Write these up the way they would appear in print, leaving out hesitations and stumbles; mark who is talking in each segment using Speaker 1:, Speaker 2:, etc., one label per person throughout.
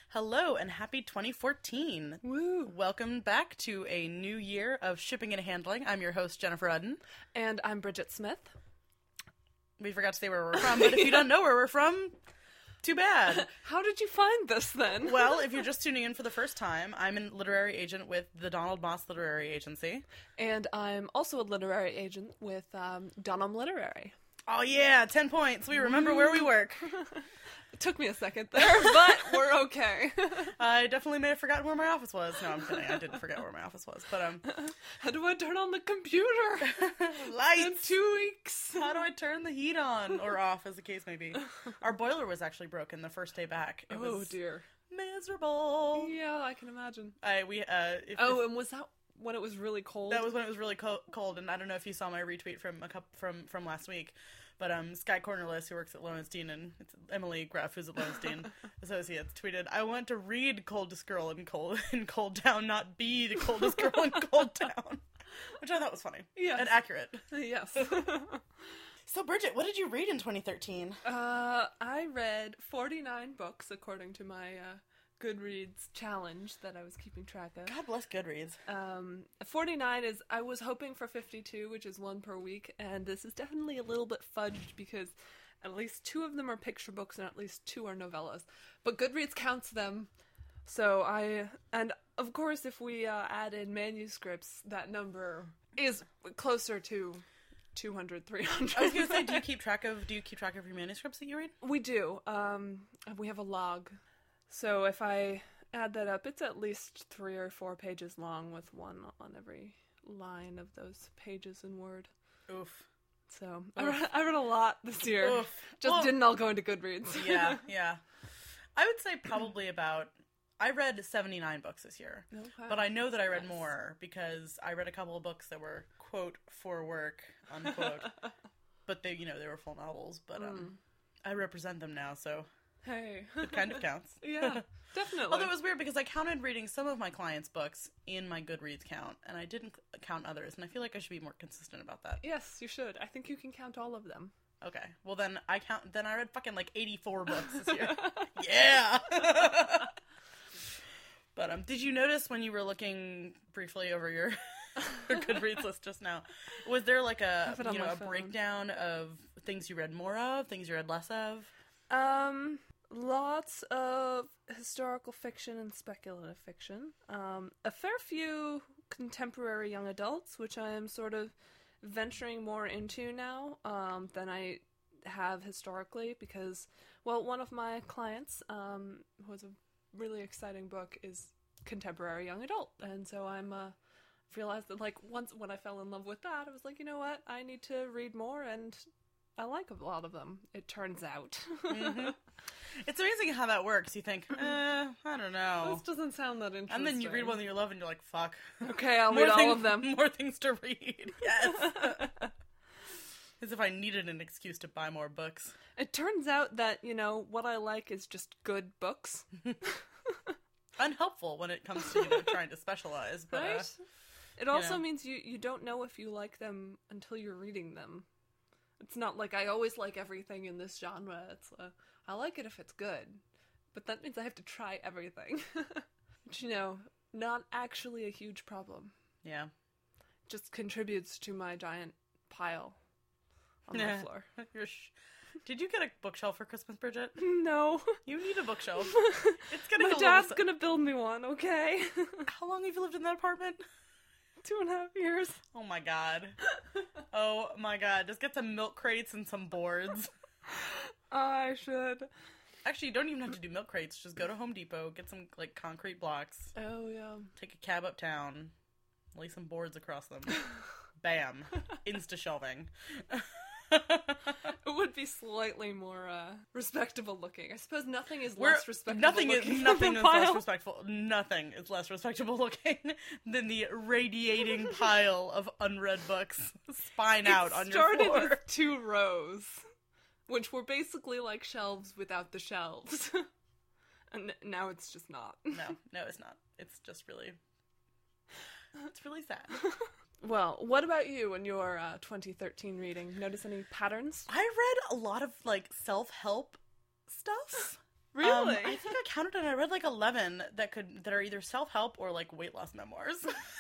Speaker 1: Hello and happy 2014.
Speaker 2: Woo!
Speaker 1: Welcome back to a new year of shipping and handling. I'm your host, Jennifer Udden.
Speaker 2: And I'm Bridget Smith.
Speaker 1: We forgot to say where we're from, but if you don't know where we're from, too bad.
Speaker 2: How did you find this then?
Speaker 1: Well, if you're just tuning in for the first time, I'm a literary agent with the Donald Moss Literary Agency.
Speaker 2: And I'm also a literary agent with Dunham Literary.
Speaker 1: Oh yeah, 10 points. We remember where we work.
Speaker 2: It took me a second there, but we're okay.
Speaker 1: I definitely may have forgotten where my office was. No, I'm kidding. I didn't forget where my office was. But
Speaker 2: how do I turn on the computer?
Speaker 1: Lights.
Speaker 2: In 2 weeks.
Speaker 1: How do I turn the heat on or off, as the case may be? Our boiler was actually broken the first day back. It was
Speaker 2: dear.
Speaker 1: miserable.
Speaker 2: Yeah, I can imagine.
Speaker 1: And
Speaker 2: was that when it was really cold?
Speaker 1: That was when it was really cold, and I don't know if you saw my retweet from last week, but Sky Cornerless, who works at Lowenstein, and it's Emily Graff, who's at Lowenstein Associates, tweeted, "I want to read Coldest Girl in Cold Town, not be the coldest girl in Cold Town," which I thought was funny.
Speaker 2: Yes.
Speaker 1: And accurate.
Speaker 2: Yes.
Speaker 1: So, Bridget, what did you read in 2013?
Speaker 2: I read 49 books, according to my Goodreads challenge that I was keeping track of.
Speaker 1: God bless Goodreads.
Speaker 2: 49 is, I was hoping for 52, which is one per week, and this is definitely a little bit fudged because at least 2 of them are picture books and at least 2 are novellas. But Goodreads counts them, so and of course if we add in manuscripts, that number is closer to 200, 300.
Speaker 1: I was going to say, do you keep track of your manuscripts that you read?
Speaker 2: We do. We have a log. So if I add that up, it's at least 3 or 4 pages long with one on every line of those pages in Word.
Speaker 1: Oof.
Speaker 2: So I read a lot this year.
Speaker 1: Oof.
Speaker 2: Didn't all go into Goodreads.
Speaker 1: Yeah. I would say probably I read 79 books this year.
Speaker 2: Okay.
Speaker 1: But I know that I read more because I read a couple of books that were, quote, for work, unquote. But they were full novels. But I represent them now, so...
Speaker 2: Hey.
Speaker 1: It kind of counts.
Speaker 2: Yeah, definitely.
Speaker 1: Although it was weird because I counted reading some of my clients' books in my Goodreads count, and I didn't count others, and I feel like I should be more consistent about that.
Speaker 2: Yes, you should. I think you can count all of them.
Speaker 1: Okay. Well, then I read fucking 84 books this year. Yeah! But did you notice when you were looking briefly over your Goodreads list just now, was there like a breakdown of things you read more of, things you read less of?
Speaker 2: Lots of historical fiction and speculative fiction. A fair few contemporary young adults, which I am sort of venturing more into now than I have historically, because, well, one of my clients, who has a really exciting book, is contemporary young adult, and so I'm realized that, like, once when I fell in love with that, I was like, you know what, I need to read more, and I like a lot of them, it turns out.
Speaker 1: Mm-hmm. It's amazing how that works. You think, I don't know.
Speaker 2: This doesn't sound that interesting.
Speaker 1: And then you read one that you love and you're like, fuck.
Speaker 2: Okay, I'll read all of them.
Speaker 1: More things to read. Yes. As if I needed an excuse to buy more books.
Speaker 2: It turns out that, what I like is just good books.
Speaker 1: Unhelpful when it comes to, trying to specialize. But,
Speaker 2: right? It also means you don't know if you like them until you're reading them. It's not like I always like everything in this genre. It's I like it if it's good, but that means I have to try everything. Which, not actually a huge problem.
Speaker 1: Yeah.
Speaker 2: Just contributes to my giant pile on the floor. Did you get a bookshelf for Christmas, Bridget? No.
Speaker 1: You need a bookshelf.
Speaker 2: My dad's gonna build me one, okay?
Speaker 1: How long have you lived in that apartment?
Speaker 2: 2.5 years.
Speaker 1: Oh my god. Oh my god. Just get some milk crates and some boards.
Speaker 2: I should.
Speaker 1: Actually, you don't even have to do milk crates. Just go to Home Depot, get some, concrete blocks.
Speaker 2: Oh, yeah.
Speaker 1: Take a cab uptown, lay some boards across them. Bam. Insta-shelving.
Speaker 2: It would be slightly more respectable looking. I suppose nothing is less respectable
Speaker 1: nothing
Speaker 2: looking.
Speaker 1: Is less respectful. Nothing is less respectable looking than the radiating pile of unread books spine out on your floor.
Speaker 2: It started with 2 rows, which were basically like shelves without the shelves. And now it's just not.
Speaker 1: No, it's not. It's just really... It's really sad.
Speaker 2: Well, what about you in your 2013 reading? Notice any patterns?
Speaker 1: I read a lot of, self-help stuff.
Speaker 2: Really?
Speaker 1: I think I counted and I read like 11 that are either self-help or like weight loss memoirs.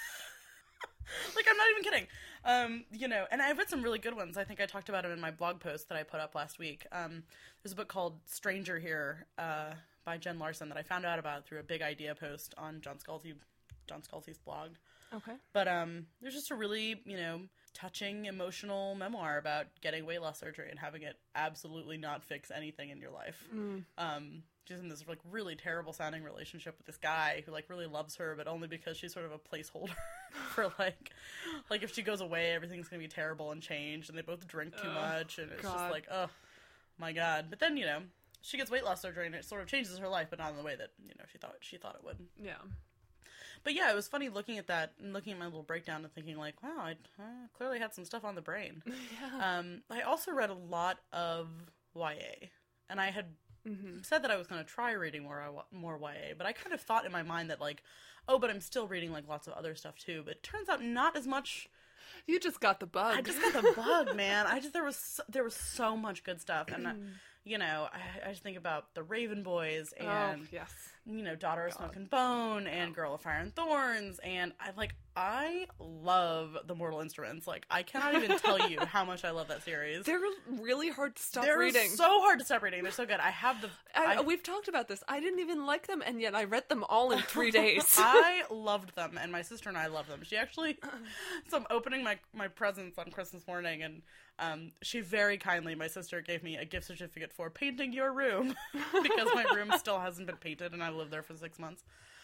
Speaker 1: Like, I'm not even kidding. You know, and I read some really good ones. I think I talked about them in my blog post that I put up last week. There's a book called Stranger Here, by Jen Larson that I found out about through a big idea post on John Scalzi's blog.
Speaker 2: Okay.
Speaker 1: But there's just a really, you know, touching, emotional memoir about getting weight loss surgery and having it absolutely not fix anything in your life. She's in this like really terrible sounding relationship with this guy who like really loves her, but only because she's sort of a placeholder for like if she goes away, everything's gonna be terrible and change, and they both drink too much, and it's just like, oh my god. But then, you know, she gets weight loss surgery and it sort of changes her life, but not in the way that, you know, she thought it would.
Speaker 2: Yeah.
Speaker 1: But yeah, it was funny looking at that and looking at my little breakdown and thinking like, wow, I clearly had some stuff on the brain.
Speaker 2: Yeah.
Speaker 1: I also read a lot of YA, and I had said that I was going to try reading more YA, but I kind of thought in my mind that like, oh, but I'm still reading like lots of other stuff too. But it turns out not as much.
Speaker 2: You just got the bug.
Speaker 1: I just got the bug, man. There was so much good stuff, and you know, I just think about the Raven Boys and
Speaker 2: yes.
Speaker 1: You know, Daughter of Smoke and Bone and Girl of Fire and Thorns, and I love the Mortal Instruments. Like, I cannot even tell you how much I love that series.
Speaker 2: They're really hard to stop
Speaker 1: They're
Speaker 2: reading.
Speaker 1: so hard to stop reading. They're so good. I have
Speaker 2: we've talked about this. I didn't even like them, and yet I read them all in 3 days.
Speaker 1: I loved them, and my sister and I love them. She actually, so I'm opening my presents on Christmas morning, and she very kindly, my sister, gave me a gift certificate for painting your room because my room still hasn't been painted, and I've lived there for 6 months.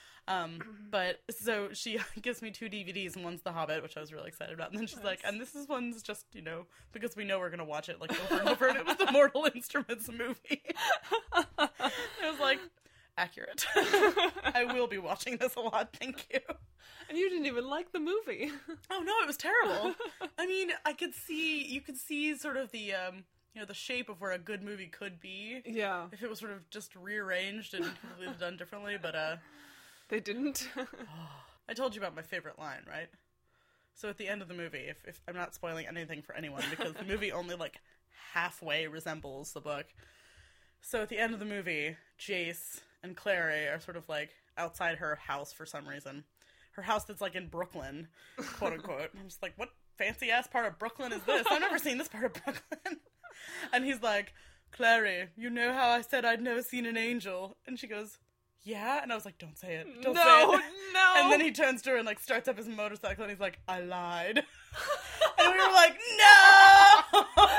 Speaker 1: But so she gives me 2 DVDs, and one's The Hobbit, which I was really excited about, and then she's like, and one's just, you know, because we know we're gonna watch it like over and over, and it was the Mortal Instruments movie. I was like, accurate. I will be watching this a lot, thank you.
Speaker 2: And you didn't even like the movie.
Speaker 1: Oh no, it was terrible. I mean, you could see sort of the you know, the shape of where a good movie could be.
Speaker 2: Yeah.
Speaker 1: If it was sort of just rearranged and completely done differently, but
Speaker 2: they didn't.
Speaker 1: I told you about my favorite line, right? So at the end of the movie, if I'm not spoiling anything for anyone, because the movie only like halfway resembles the book. So at the end of the movie, Jace and Clary are sort of like outside her house for some reason. Her house that's like in Brooklyn, quote unquote. I'm just like, what fancy ass part of Brooklyn is this? I've never seen this part of Brooklyn. And he's like, Clary, you know how I said I'd never seen an angel? And she goes, yeah? And I was like, don't say it. Don't say it.
Speaker 2: No.
Speaker 1: And then he turns to her and like starts up his motorcycle and he's like, I lied. And we were like, no!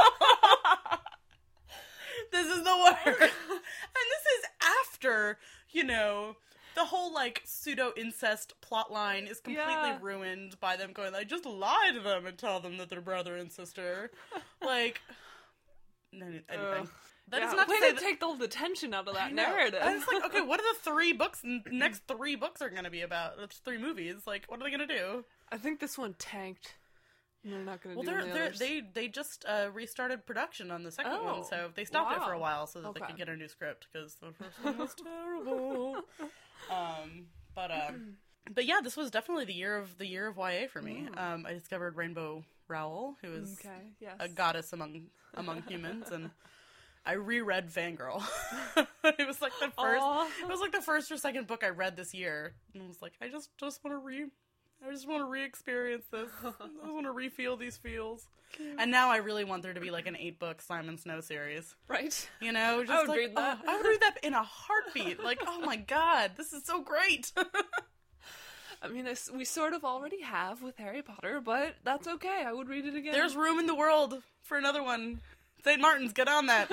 Speaker 1: This is the worst. And this is after, you know, the whole, like, pseudo-incest plotline is completely ruined by them going, I just lie to them and tell them that they're brother and sister. Like, anything. That is not
Speaker 2: way
Speaker 1: to say
Speaker 2: to take all the tension out of that
Speaker 1: know.
Speaker 2: narrative.
Speaker 1: And it's like, okay, what are the 3 books, next 3 books are going to be about? It's 3 movies. Like, what are they going to do?
Speaker 2: I think this one tanked. They're not going to do
Speaker 1: the
Speaker 2: others.
Speaker 1: They just restarted production on the second one, so they stopped it for a while so that they could get a new script, because the first one was terrible. But yeah, this was definitely the year of YA for me. I discovered Rainbow Rowell, who is a goddess among humans, and I reread Fangirl. It was like the first or second book I read this year, and I was like, I just want to re-experience this. I just want to re-feel these feels. Cute. And now I really want there to be like an 8-book Simon Snow series.
Speaker 2: Right.
Speaker 1: You know, just
Speaker 2: I would read that.
Speaker 1: I would read that in a heartbeat. Like, oh my god, this is so great.
Speaker 2: I mean, we sort of already have with Harry Potter, but that's okay. I would read it again.
Speaker 1: There's room in the world for another one. St. Martin's, get on that.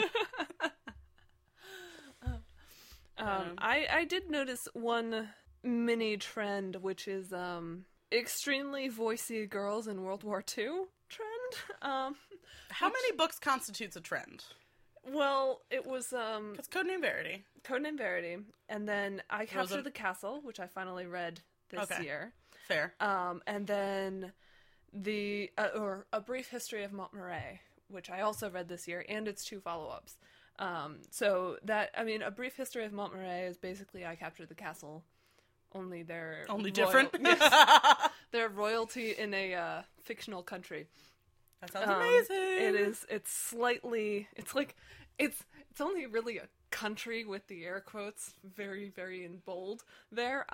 Speaker 2: I did notice one mini trend, which is extremely voicey girls in World War II trend.
Speaker 1: How many books constitutes a trend?
Speaker 2: Well, it was
Speaker 1: It's Codename Verity.
Speaker 2: Codename Verity, and then I Captured the Castle, which I finally read this year.
Speaker 1: Fair.
Speaker 2: And then or A Brief History of Montmoret, which I also read this year, and its 2 follow-ups. So that, I mean, A Brief History of Montmoret is basically I Captured the Castle, only they're
Speaker 1: different.
Speaker 2: Yes. They're royalty in a fictional country.
Speaker 1: That sounds amazing.
Speaker 2: It is. It's slightly. It's like it's only really a country with the air quotes very, very in bold there.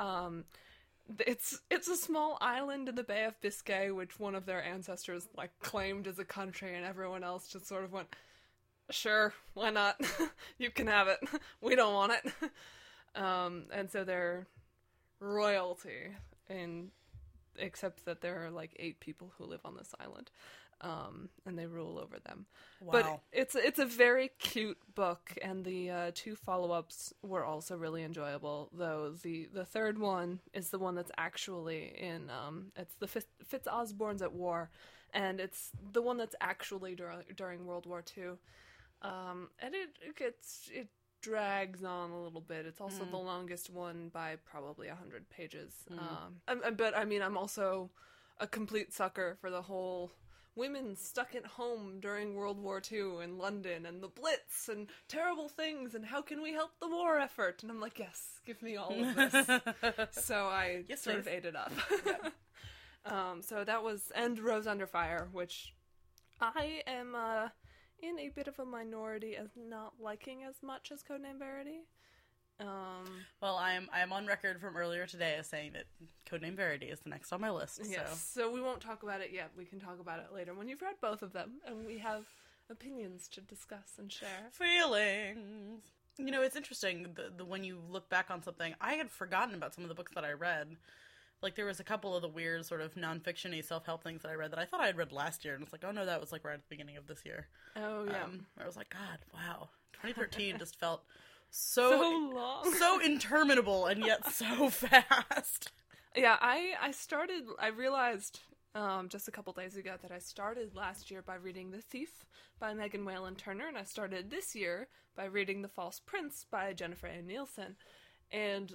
Speaker 2: It's a small island in the Bay of Biscay, which one of their ancestors like claimed as a country, and everyone else just sort of went, "Sure, why not? You can have it. We don't want it." And so they're royalty, except that there are like 8 people who live on this island. And they rule over them.
Speaker 1: Wow.
Speaker 2: But it's a very cute book, and the 2 follow-ups were also really enjoyable, though the third one is the one that's actually in, it's the Fitz-Osborne's at War, and it's the one that's actually during World War II. And it drags on a little bit. It's also the longest one by probably 100 pages. But I mean, I'm also a complete sucker for the whole women stuck at home during World War II in London and the Blitz and terrible things and how can we help the war effort? And I'm like, yes, give me all of this. So I sort of ate it up. So that was, and Rose Under Fire, which I am in a bit of a minority as not liking as much as Codename Verity.
Speaker 1: Well, I'm on record from earlier today as saying that Codename Verity is the next on my list.
Speaker 2: Yes, so we won't talk about it yet. We can talk about it later when you've read both of them, and we have opinions to discuss and share.
Speaker 1: Feelings. You know, it's interesting, the when you look back on something, I had forgotten about some of the books that I read. Like, there was a couple of the weird sort of non-fiction-y self-help things that I read that I thought I had read last year, and it's like, oh no, that was like right at the beginning of this year.
Speaker 2: Oh, yeah.
Speaker 1: I was like, God, wow. 2013 just felt so
Speaker 2: long.
Speaker 1: So interminable, and yet so fast.
Speaker 2: Yeah, I realized just a couple days ago that I started last year by reading The Thief by Megan Whalen Turner, and I started this year by reading The False Prince by Jennifer A. Nielsen. And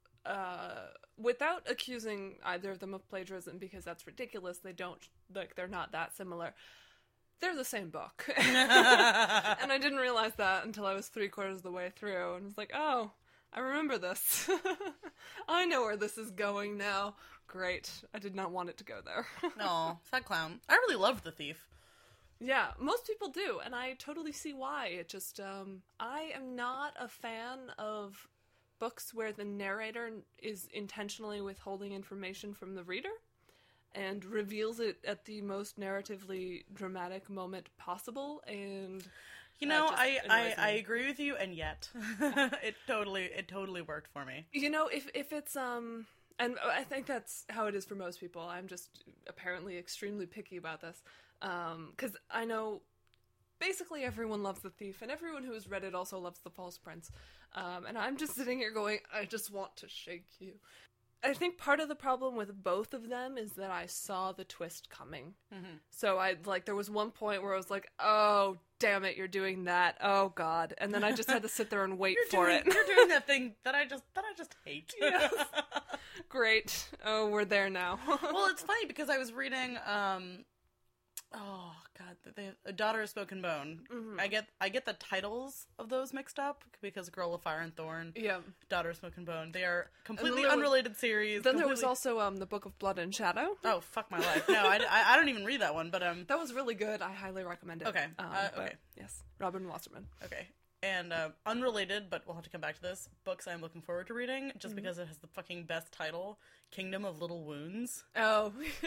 Speaker 2: without accusing either of them of plagiarism, because that's ridiculous, they're not that similar. They're the same book. And I didn't realize that until I was 3/4 of the way through, and was like, oh, I remember this. I know where this is going now. Great. I did not want it to go there.
Speaker 1: No, sad clown. I really loved The Thief.
Speaker 2: Yeah, most people do, and I totally see why. It just, I am not a fan of books where the narrator is intentionally withholding information from the reader and reveals it at the most narratively dramatic moment possible, and
Speaker 1: you know, I agree with you, and yet it totally worked for me.
Speaker 2: You know, if it's and I think that's how it is for most people. I'm just apparently extremely picky about this, because I know basically everyone loves The Thief, and everyone who has read it also loves The False Prince, and I'm just sitting here going, I just want to shake you. I think part of the problem with both of them is that I saw the twist coming. Mm-hmm. So there was one point where I was like, oh, damn it, you're doing that. Oh, God. And then I just had to sit there and wait for it.
Speaker 1: You're doing that thing that I just hate.
Speaker 2: Yes. Great. Oh, we're there now.
Speaker 1: Well, it's funny because I was reading, oh God, A Daughter of Smoke and Bone. Mm-hmm. I get the titles of those mixed up because Girl of Fire and Thorn,
Speaker 2: yeah,
Speaker 1: Daughter of Smoke and Bone. They are completely unrelated series.
Speaker 2: Then there was also the Book of Blood and Shadow.
Speaker 1: Oh, fuck my life! No, I don't even read that one. But
Speaker 2: that was really good. I highly recommend it.
Speaker 1: Okay, okay,
Speaker 2: yes, Robin Wasserman.
Speaker 1: Okay. And unrelated, but we'll have to come back to this, books I'm looking forward to reading, just because it has the fucking best title, Kingdom of Little Wounds.
Speaker 2: Oh.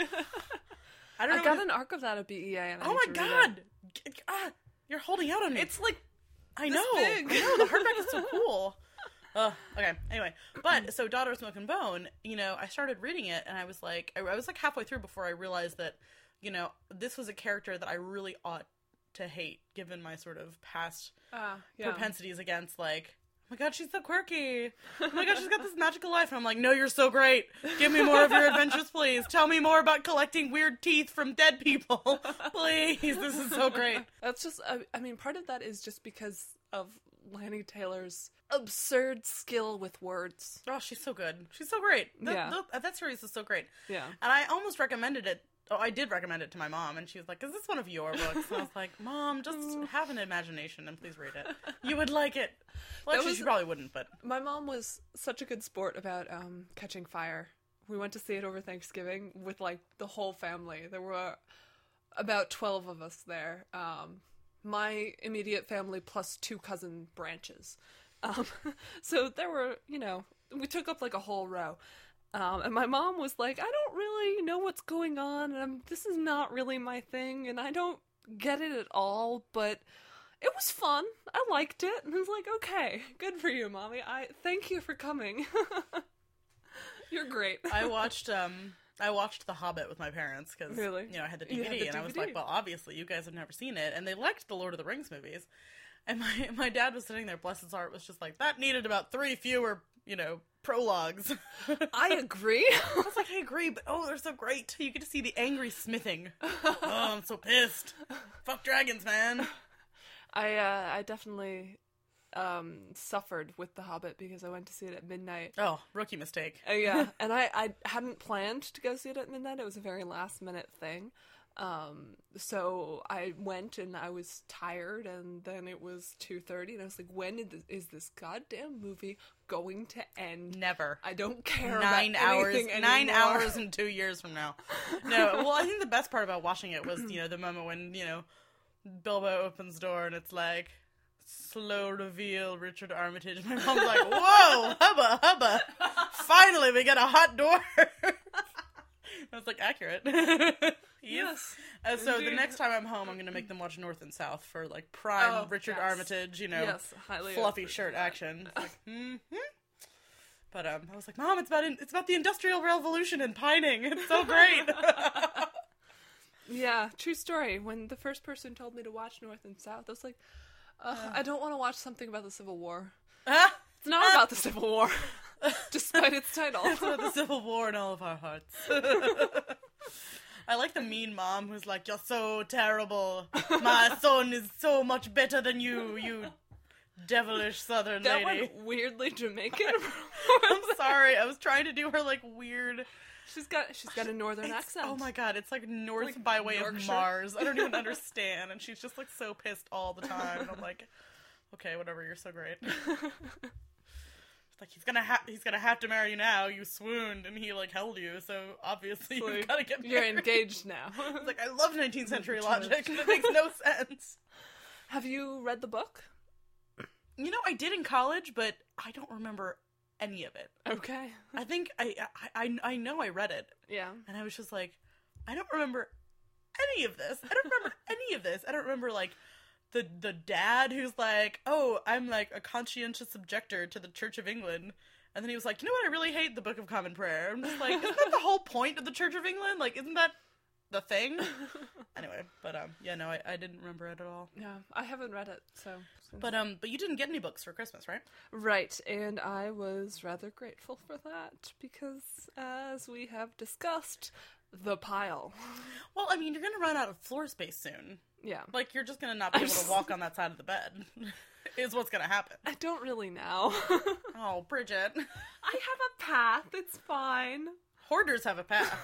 Speaker 2: I got an arc of that at BEA. And
Speaker 1: oh my God! You're holding out on me.
Speaker 2: It's like,
Speaker 1: I know. The hardback is so cool. Okay, anyway. But, so Daughter of Smoke and Bone, you know, I started reading it, and I was like halfway through before I realized that, you know, this was a character that I really ought to hate, given my sort of past propensities against, like, oh my God, she's so quirky. Oh my God, she's got this magical life. And I'm like, no, you're so great. Give me more of your adventures, please. Tell me more about collecting weird teeth from dead people. Please, this is so great.
Speaker 2: That's just, I mean, part of that is just because of Lani Taylor's absurd skill with words.
Speaker 1: Oh, she's so good. She's so great. That series is so great. Yeah. And I almost recommended it. Oh, I did recommend it to my mom, and she was like, is this one of your books? And I was like, Mom, just have an imagination and please read it. You would like it. Well, actually, she probably wouldn't, but...
Speaker 2: My mom was such a good sport about Catching Fire. We went to see it over Thanksgiving with, like, the whole family. There were about 12 of us there. My immediate family plus 2 cousin branches. Um, so there were, we took up like a whole row. And my mom was like, I don't really know what's going on, and this is not really my thing, and I don't get it at all, but it was fun. I liked it. And I was like, okay, good for you, Mommy. Thank you for coming. You're great.
Speaker 1: I watched The Hobbit with my parents because,
Speaker 2: Really?
Speaker 1: I had the
Speaker 2: You had
Speaker 1: DVD,
Speaker 2: the
Speaker 1: and I was
Speaker 2: DVD.
Speaker 1: like, well, obviously, you guys have never seen it, and they liked the Lord of the Rings movies. And my dad was sitting there, bless his heart, was just like, that needed about 3 fewer, prologues.
Speaker 2: I agree.
Speaker 1: I was like, I agree, but they're so great. You get to see the angry smithing. Oh, I'm so pissed. Fuck dragons, man.
Speaker 2: I definitely suffered with The Hobbit because I went to see it at midnight.
Speaker 1: Oh, rookie mistake.
Speaker 2: Yeah, and I hadn't planned to go see it at midnight. It was a very last minute thing. So I went and I was tired, and then it was 2:30, and I was like, when is this goddamn movie going to end?
Speaker 1: Never.
Speaker 2: I don't care
Speaker 1: 9
Speaker 2: about
Speaker 1: hours.
Speaker 2: anything
Speaker 1: 9
Speaker 2: anymore.
Speaker 1: hours and 2 years from now. No, well, I think the best part about watching it was, the moment when, Bilbo opens the door and it's like, slow reveal, Richard Armitage. My mom's like, whoa, hubba, hubba. Finally, we get a hot door. I was like, accurate.
Speaker 2: Yes.
Speaker 1: So the
Speaker 2: Indeed.
Speaker 1: next time I'm home, I'm going to make them watch North and South for, like, prime Richard
Speaker 2: yes.
Speaker 1: Armitage,
Speaker 2: Yes, highly
Speaker 1: fluffy
Speaker 2: approve
Speaker 1: shirt
Speaker 2: of that.
Speaker 1: action. It's like, But I was like, Mom, it's about the Industrial Revolution and pining. It's so great.
Speaker 2: Yeah, true story. When the first person told me to watch North and South, I was like, I don't want to watch something about the Civil War. It's not about the Civil War, despite its title.
Speaker 1: It's about the Civil War in all of our hearts. I like the mean mom who's like, you're so terrible. My son is so much better than you, you devilish southern
Speaker 2: That
Speaker 1: lady.
Speaker 2: went weirdly Jamaican.
Speaker 1: I'm sorry. I was trying to do her, like, weird...
Speaker 2: She's got a northern accent.
Speaker 1: Oh my god, it's like north
Speaker 2: Like
Speaker 1: by way of
Speaker 2: Yorkshire.
Speaker 1: Mars. I don't even understand. And she's just, like, so pissed all the time. And I'm like, okay, whatever, you're so great. It's like, he's gonna have to marry you now. You swooned and he, like, held you, so obviously
Speaker 2: So
Speaker 1: you've gotta get married.
Speaker 2: You're engaged now.
Speaker 1: It's like, I love 19th century logic. It makes no sense.
Speaker 2: Have you read the book?
Speaker 1: I did in college, but I don't remember any of it.
Speaker 2: Okay.
Speaker 1: I think I know I read it.
Speaker 2: Yeah.
Speaker 1: And I was just like, I don't remember any of this. I don't remember any of this. I don't remember, like, the dad who's like, oh, I'm, like, a conscientious objector to the Church of England. And then he was like, you know what, I really hate the Book of Common Prayer. I'm just like, isn't that the whole point of the Church of England? Like, isn't that the thing? Anyway, but, no, I didn't remember it at all.
Speaker 2: Yeah, I haven't read it, so...
Speaker 1: But you didn't get any books for Christmas, right?
Speaker 2: Right, and I was rather grateful for that, because, as we have discussed, the pile.
Speaker 1: Well, I mean, you're gonna run out of floor space soon.
Speaker 2: Yeah.
Speaker 1: Like, you're just gonna not be able to walk on that side of the bed, is what's gonna happen.
Speaker 2: I don't really know.
Speaker 1: Oh, Bridget.
Speaker 2: I have a path, it's fine.
Speaker 1: Hoarders have a path.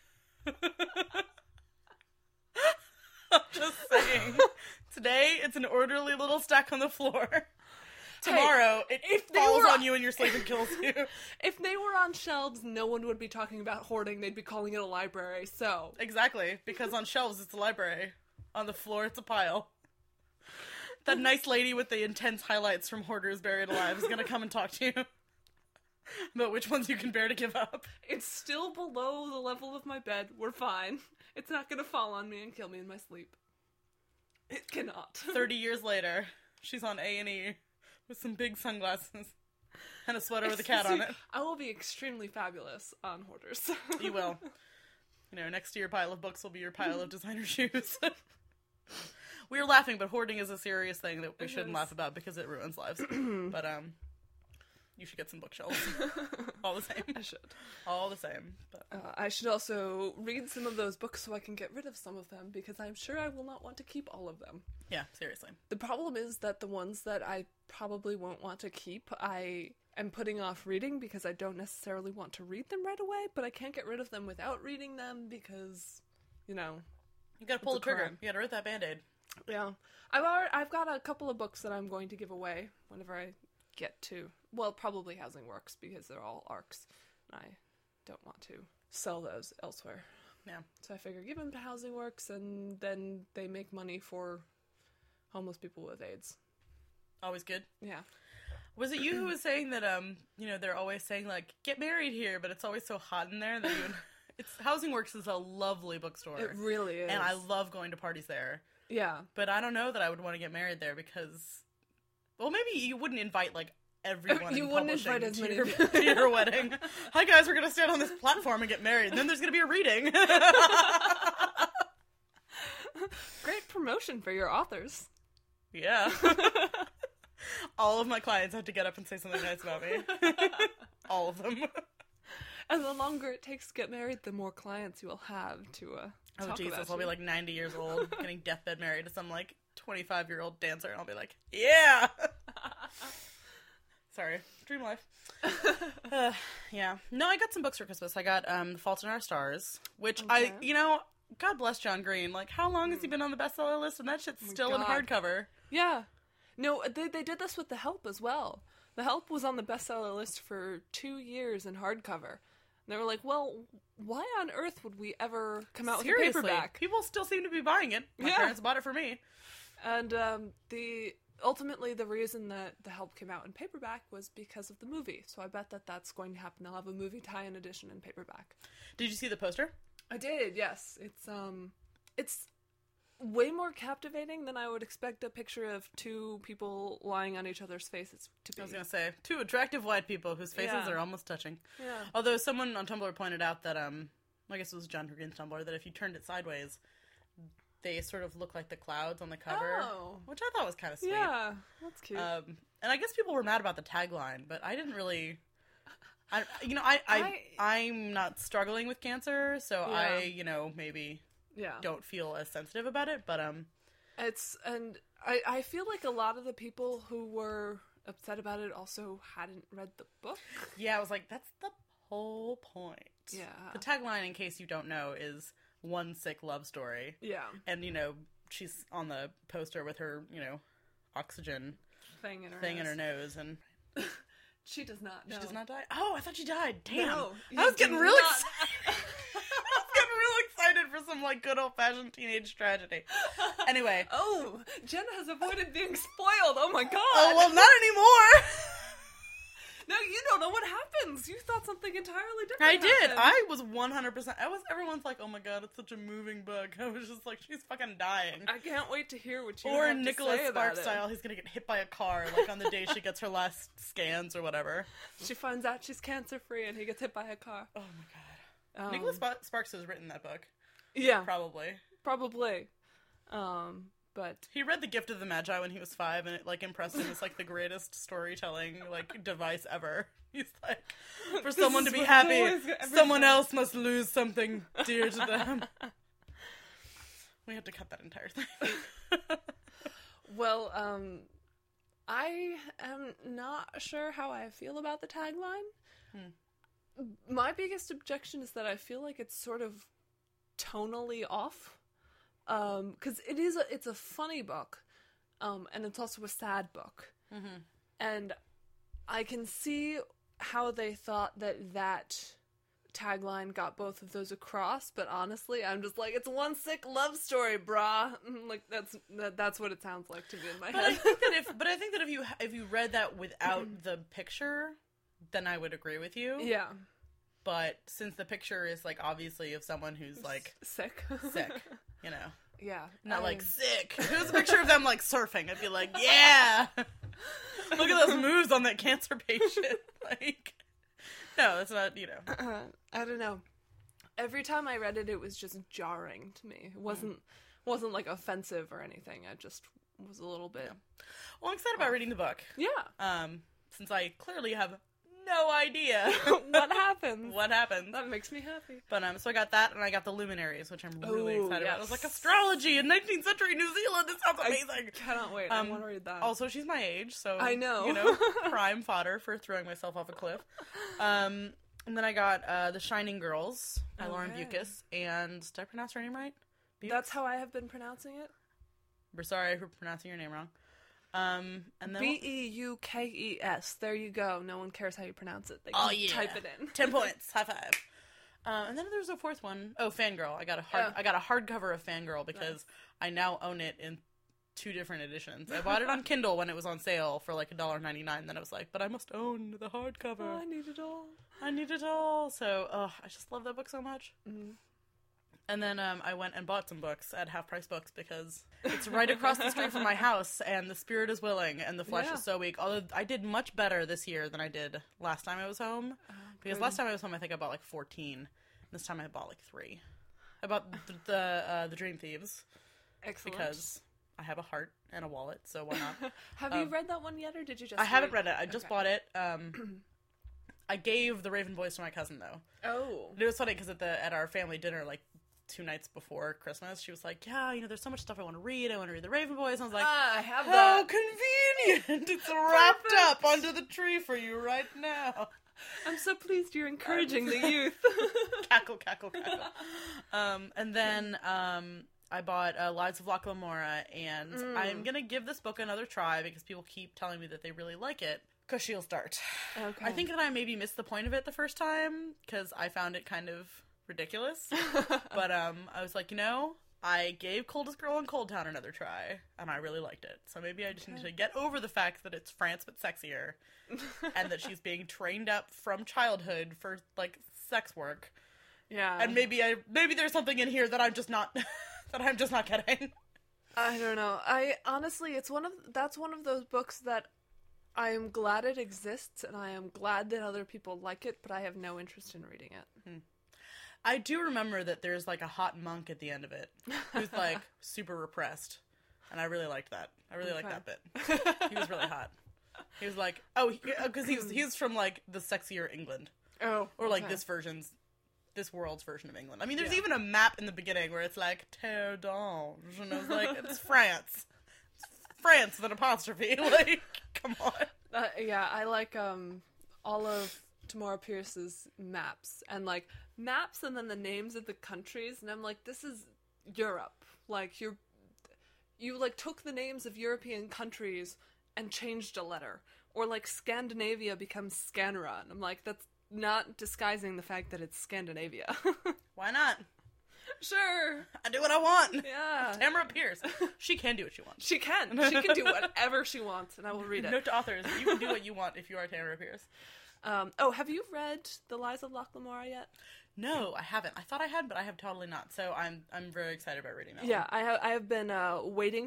Speaker 1: I'm just saying. Today, it's an orderly little stack on the floor. Tomorrow, it falls on you in your sleep and kills you.
Speaker 2: If they were on shelves, no one would be talking about hoarding. They'd be calling it a library, so...
Speaker 1: Exactly, because on shelves, it's a library. On the floor, it's a pile. That nice lady with the intense highlights from Hoarders Buried Alive is gonna come and talk to you about which ones you can bear to give up.
Speaker 2: It's still below the level of my bed. We're fine. It's not gonna fall on me and kill me in my sleep. It cannot.
Speaker 1: 30 years later, she's on A&E with some big sunglasses and a sweater with a cat on it.
Speaker 2: I will be extremely fabulous on Hoarders.
Speaker 1: You will. Next to your pile of books will be your pile of designer shoes. We were laughing, but hoarding is a serious thing that we shouldn't laugh about because it ruins lives. But, you should get some bookshelves. All the same.
Speaker 2: I should.
Speaker 1: All the same. But.
Speaker 2: I should also read some of those books so I can get rid of some of them, because I'm sure I will not want to keep all of them.
Speaker 1: Yeah, seriously.
Speaker 2: The problem is that the ones that I probably won't want to keep, I am putting off reading because I don't necessarily want to read them right away, but I can't get rid of them without reading them because,
Speaker 1: You gotta pull the
Speaker 2: It's a
Speaker 1: trigger.
Speaker 2: crime.
Speaker 1: You gotta rip that Band-Aid.
Speaker 2: Yeah. I've got a couple of books that I'm going to give away whenever I get to, well, probably Housing Works, because they're all ARCs, and I don't want to sell those elsewhere.
Speaker 1: Yeah.
Speaker 2: So I figure give them to Housing Works, and then they make money for homeless people with AIDS.
Speaker 1: Always good.
Speaker 2: Yeah.
Speaker 1: Was it you who was saying that, they're always saying, like, get married here, but it's always so hot in there that Housing Works is a lovely bookstore.
Speaker 2: It really is.
Speaker 1: And I love going to parties there.
Speaker 2: Yeah.
Speaker 1: But I don't know that I would want to get married there because, well, maybe you wouldn't invite, like, everyone
Speaker 2: You
Speaker 1: in
Speaker 2: wouldn't
Speaker 1: publishing
Speaker 2: invite as
Speaker 1: to
Speaker 2: many
Speaker 1: your,
Speaker 2: people.
Speaker 1: to your wedding. Hi, guys, we're going to stand on this platform and get married, and then there's going to be a reading.
Speaker 2: Great promotion for your authors.
Speaker 1: Yeah. All of my clients have to get up and say something nice about me. All of them.
Speaker 2: And the longer it takes to get married, the more clients you will have to talk
Speaker 1: Jesus,
Speaker 2: about
Speaker 1: I'll
Speaker 2: you.
Speaker 1: be like 90 years old, getting deathbed married to some, like, 25-year-old dancer, and I'll be like, yeah! Sorry. Dream life. Yeah. No, I got some books for Christmas. I got The Fault in Our Stars, which
Speaker 2: Okay.
Speaker 1: God bless John Green. Like, how long has he been on the bestseller list? And that shit's still in
Speaker 2: God.
Speaker 1: hardcover.
Speaker 2: Yeah. No, they did this with The Help as well. The Help was on the bestseller list for 2 years in hardcover. And they were like, well, why on earth would we ever come out
Speaker 1: Seriously,
Speaker 2: with a paperback?
Speaker 1: people still seem to be buying it. My
Speaker 2: Yeah.
Speaker 1: parents bought it for me.
Speaker 2: And ultimately the reason that The Help came out in paperback was because of the movie. So I bet that that's going to happen. They'll have a movie tie-in edition in paperback.
Speaker 1: Did you see the poster?
Speaker 2: I did, yes. It's way more captivating than I would expect a picture of two people lying on each other's faces to be.
Speaker 1: I was going to say, two attractive white people whose faces
Speaker 2: Yeah.
Speaker 1: are almost touching.
Speaker 2: Yeah.
Speaker 1: Although someone on Tumblr pointed out that, I guess it was John Green's Tumblr, that if you turned it sideways, they sort of look like the clouds on the cover.
Speaker 2: Oh.
Speaker 1: Which I thought was kind of sweet.
Speaker 2: Yeah, that's cute.
Speaker 1: And I guess people were mad about the tagline, but I didn't really... I'm not struggling with cancer, so
Speaker 2: Yeah.
Speaker 1: maybe
Speaker 2: yeah.
Speaker 1: don't feel as sensitive about it, but,
Speaker 2: I feel like a lot of the people who were upset about it also hadn't read the book.
Speaker 1: yeah, I was like, that's the whole point.
Speaker 2: Yeah.
Speaker 1: The tagline, in case you don't know, is One Sick Love Story.
Speaker 2: Yeah.
Speaker 1: And, she's on the poster with her, oxygen
Speaker 2: Thing in her
Speaker 1: nose, and
Speaker 2: She does not. No.
Speaker 1: she does not die. Oh, I thought she died. Damn.
Speaker 2: No,
Speaker 1: I was
Speaker 2: you
Speaker 1: getting
Speaker 2: do
Speaker 1: really
Speaker 2: not.
Speaker 1: excited. I was getting real excited for some, like, good old-fashioned teenage tragedy. Anyway.
Speaker 2: Oh, Jenna has avoided being spoiled. Oh my god.
Speaker 1: Oh, well, not anymore.
Speaker 2: No, you don't know what happens. You thought something entirely different.
Speaker 1: I did.
Speaker 2: happened.
Speaker 1: I was 100%. Everyone's like, oh my god, it's such a moving book. I was just like, she's fucking dying.
Speaker 2: I can't wait to hear what you
Speaker 1: Or
Speaker 2: have
Speaker 1: Nicholas
Speaker 2: to say about
Speaker 1: Sparks
Speaker 2: it.
Speaker 1: style, he's gonna get hit by a car, like, on the day she gets her last scans or whatever.
Speaker 2: She finds out she's cancer-free and he gets hit by a car.
Speaker 1: Oh my god. Nicholas Sparks has written that book.
Speaker 2: Yeah,
Speaker 1: Probably.
Speaker 2: But
Speaker 1: He read The Gift of the Magi when he was 5, and it, like, impressed him as, like, the greatest storytelling, like, device ever. He's like, for someone to
Speaker 2: is
Speaker 1: be
Speaker 2: what
Speaker 1: happy,
Speaker 2: boys get every
Speaker 1: someone
Speaker 2: time.
Speaker 1: else must lose something dear to them. We had to cut that entire thing.
Speaker 2: well, I am not sure how I feel about the tagline. My biggest objection is that I feel like it's sort of tonally off. Because it's a funny book, and it's also a sad book.
Speaker 1: Mm-hmm.
Speaker 2: And I can see how they thought that tagline got both of those across, but honestly, I'm just like, it's one sick love story, brah. Like, that's what it sounds like to me in my
Speaker 1: But I
Speaker 2: head.
Speaker 1: think that if you read that without the picture, then I would agree with you.
Speaker 2: Yeah.
Speaker 1: But since the picture is, like, obviously of someone who's, like,
Speaker 2: Sick.
Speaker 1: sick,
Speaker 2: Yeah.
Speaker 1: Not like sick. If it was a picture of them, like, surfing, I'd be like, yeah! Look at those moves on that cancer patient. Like, no, that's not,
Speaker 2: I don't know. Every time I read it, it was just jarring to me. It wasn't like offensive or anything. I just was a little bit.
Speaker 1: Well, I'm excited about reading the book.
Speaker 2: Yeah.
Speaker 1: Since I clearly have no idea
Speaker 2: What happens?
Speaker 1: what happens.
Speaker 2: That makes me happy.
Speaker 1: But so I got that, and I got the Luminaries, which I'm really
Speaker 2: Ooh,
Speaker 1: excited about. It
Speaker 2: yes.
Speaker 1: was like astrology in 19th century New Zealand. This sounds amazing.
Speaker 2: I cannot wait. I want to read that.
Speaker 1: Also, she's my age, so
Speaker 2: I know.
Speaker 1: prime fodder for throwing myself off a cliff. And then I got The Shining Girls by Lauren
Speaker 2: Okay.
Speaker 1: Bucas, and did I pronounce her name right?
Speaker 2: That's how I have been pronouncing it.
Speaker 1: We're sorry for pronouncing your name wrong. And then
Speaker 2: Beukes. There you go. No one cares how you pronounce it. They
Speaker 1: Oh,
Speaker 2: can
Speaker 1: yeah.
Speaker 2: type it in.
Speaker 1: 10 points. High five. And then there's a fourth one. Oh, Fangirl. I got a hardcover of Fangirl because I now own it in 2 different editions. I bought it on Kindle when it was on sale for like $1.99. Then I was like, but I must own the hardcover.
Speaker 2: Oh, I need it all.
Speaker 1: I need it all. So, I just love that book so much.
Speaker 2: Mm-hmm.
Speaker 1: And then I went and bought some books at Half Price Books because it's right across the street from my house, and the spirit is willing, and the flesh is so weak. Although I did much better this year than I did last time I was home. Because last time I was home, I think I bought like 14. This time I bought like 3. I bought the Dream Thieves.
Speaker 2: Excellent.
Speaker 1: Because I have a heart and a wallet, so why not?
Speaker 2: Have you read that one yet, or did you just
Speaker 1: I haven't read it. I just bought it. I gave The Raven Boys to my cousin, though.
Speaker 2: Oh.
Speaker 1: It was funny, because at our family dinner, like, 2 nights before Christmas, she was like, yeah, there's so much stuff I want to read. I want to read The Raven Boys. And I was like,
Speaker 2: I have
Speaker 1: how
Speaker 2: that.
Speaker 1: convenient. It's wrapped up under the tree for you right now.
Speaker 2: I'm so pleased you're encouraging the youth.
Speaker 1: Cackle, cackle, cackle. And then I bought Lives of Locke Lamora, and I'm going to give this book another try because people keep telling me that they really like it. Because she'll start.
Speaker 2: Okay.
Speaker 1: I think that I maybe missed the point of it the first time because I found it kind of ridiculous. But I was like, I gave Coldest Girl in Cold Town another try, and I really liked it. So maybe I just need to get over the fact that it's France but sexier, and that she's being trained up from childhood for like sex work.
Speaker 2: Yeah.
Speaker 1: And maybe there's something in here that I'm just not getting.
Speaker 2: I don't know. I honestly, that's one of those books that I am glad it exists, and I am glad that other people like it, but I have no interest in reading it.
Speaker 1: I do remember that there's like a hot monk at the end of it who's like super repressed, and I really liked that. I really liked that bit. He was really hot. He was like, because he's from like the sexier England, or like this world's version of England. I mean, there's even a map in the beginning where it's like Terre d'Ange, and I was like, it's France. France with an apostrophe. Like, come on.
Speaker 2: I like all of Tamora Pierce's maps, and like maps and then the names of the countries, and I'm like, this is Europe. Like you like took the names of European countries and changed a letter. Or like Scandinavia becomes Scanra, and I'm like, that's not disguising the fact that it's Scandinavia.
Speaker 1: Why not?
Speaker 2: Sure.
Speaker 1: I do what I want.
Speaker 2: Yeah.
Speaker 1: Tamara Pierce. She can do what she wants.
Speaker 2: She can do whatever she wants, and I will read it.
Speaker 1: Note to authors, you can do what you want if you are Tamara Pierce.
Speaker 2: Have you read The Lies of Locke Lamora yet?
Speaker 1: No, I haven't. I thought I had, but I have totally not. So I'm very excited about reading that
Speaker 2: Yeah,
Speaker 1: one.
Speaker 2: I have been waiting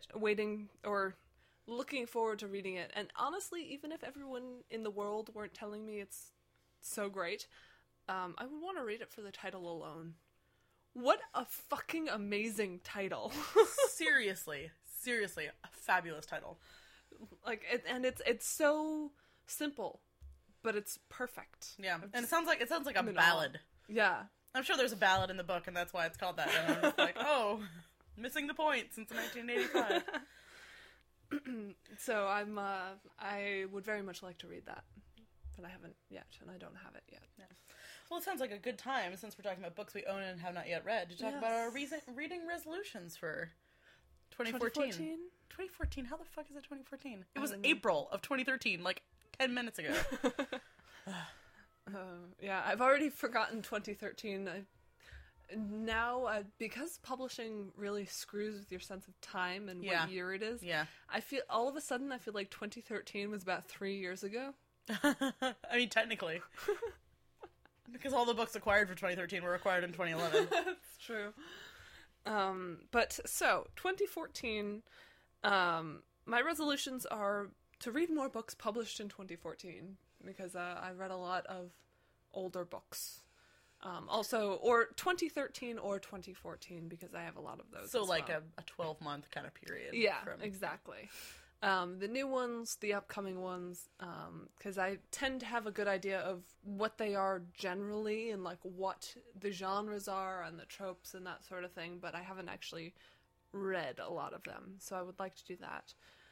Speaker 2: or looking forward to reading it. And honestly, even if everyone in the world weren't telling me it's so great, I would want to read it for the title alone. What a fucking amazing title.
Speaker 1: Seriously, a fabulous title.
Speaker 2: Like, it's so simple, but it's perfect.
Speaker 1: Yeah, and it sounds like a ballad.
Speaker 2: Yeah.
Speaker 1: I'm sure there's a ballad in the book, and that's why it's called that. And I'm just like, oh, missing the point since 1985.
Speaker 2: So I would very much like to read that, but I haven't yet, and I don't have it yet.
Speaker 1: Yeah. Well, it sounds like a good time, since we're talking about books we own and have not yet read, to talk about our recent reading resolutions for 2014. 2014? How the fuck is it 2014? It was April of 2013, like 10 minutes ago.
Speaker 2: Yeah, I've already forgotten 2013. Because publishing really screws with your sense of time and what year it is.
Speaker 1: Yeah.
Speaker 2: I feel like 2013 was about 3 years ago.
Speaker 1: I mean, technically. Because all the books acquired for 2013 were acquired in 2011.
Speaker 2: That's true. But so 2014, my resolutions are to read more books published in 2014 because I read a lot of older books. Or 2013 or 2014 because I have a lot of those.
Speaker 1: So
Speaker 2: as
Speaker 1: like
Speaker 2: well.
Speaker 1: a 12-month kind of period.
Speaker 2: Yeah, exactly. The new ones, the upcoming ones, because I tend to have a good idea of what they are generally and like what the genres are and the tropes and that sort of thing, but I haven't actually read a lot of them, so I would like to do that.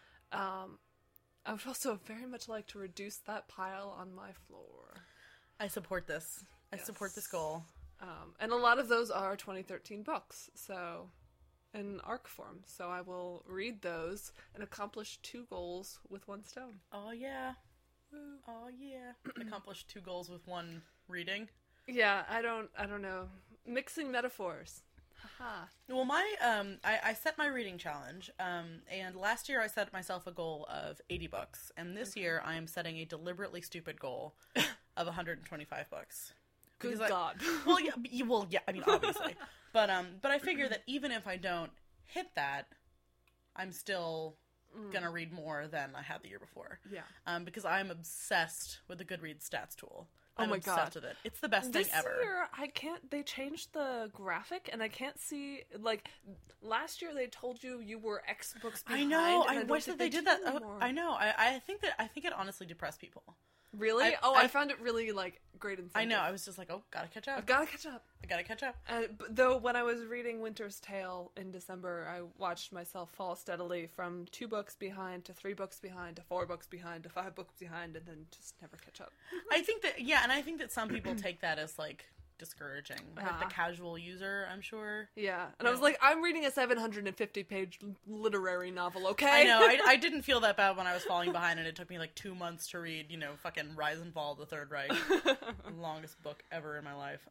Speaker 2: I would also very much like to reduce that pile on my floor.
Speaker 1: I support this. I support this goal.
Speaker 2: And a lot of those are 2013 books, so in ARC form. So I will read those and accomplish 2 goals with 1 stone.
Speaker 1: Oh yeah. Oh yeah. Accomplish 2 goals with 1 reading.
Speaker 2: Yeah, I don't know. Mixing metaphors. Haha.
Speaker 1: Well, I set my reading challenge, and last year I set myself a goal of 80 books, and this year I am setting a deliberately stupid goal of 125 books.
Speaker 2: Good
Speaker 1: Because
Speaker 2: God.
Speaker 1: yeah, I mean, obviously. But I figure that even if I don't hit that, I'm still gonna read more than I had the year before.
Speaker 2: Yeah.
Speaker 1: Because I'm obsessed with the Goodreads stats tool.
Speaker 2: Oh
Speaker 1: I'm
Speaker 2: my
Speaker 1: obsessed
Speaker 2: God.
Speaker 1: with it. It's the best
Speaker 2: This
Speaker 1: thing ever.
Speaker 2: year, I can't. They changed the graphic, and I can't see. Like last year, they told you were X books
Speaker 1: I
Speaker 2: behind.
Speaker 1: know.
Speaker 2: and
Speaker 1: I
Speaker 2: don't
Speaker 1: wish
Speaker 2: think
Speaker 1: that they
Speaker 2: do
Speaker 1: did that.
Speaker 2: anymore.
Speaker 1: I know. I think it honestly depressed people.
Speaker 2: Really?
Speaker 1: I
Speaker 2: I found it really like great incentive.
Speaker 1: I know. I was just like, oh, gotta catch up.
Speaker 2: I've got to catch up.
Speaker 1: I gotta catch up.
Speaker 2: Though when I was reading Winter's Tale in December, I watched myself fall steadily from 2 books behind to 3 books behind to 4 books behind to 5 books behind, and then just never catch up.
Speaker 1: I think that some people take that as like discouraging, like the casual user. I'm sure.
Speaker 2: Yeah, and I was like, I'm reading a 750-page literary novel, okay?
Speaker 1: I know. I didn't feel that bad when I was falling behind, and it took me like 2 months to read, fucking Rise and Fall of the Third Reich, the longest book ever in my life.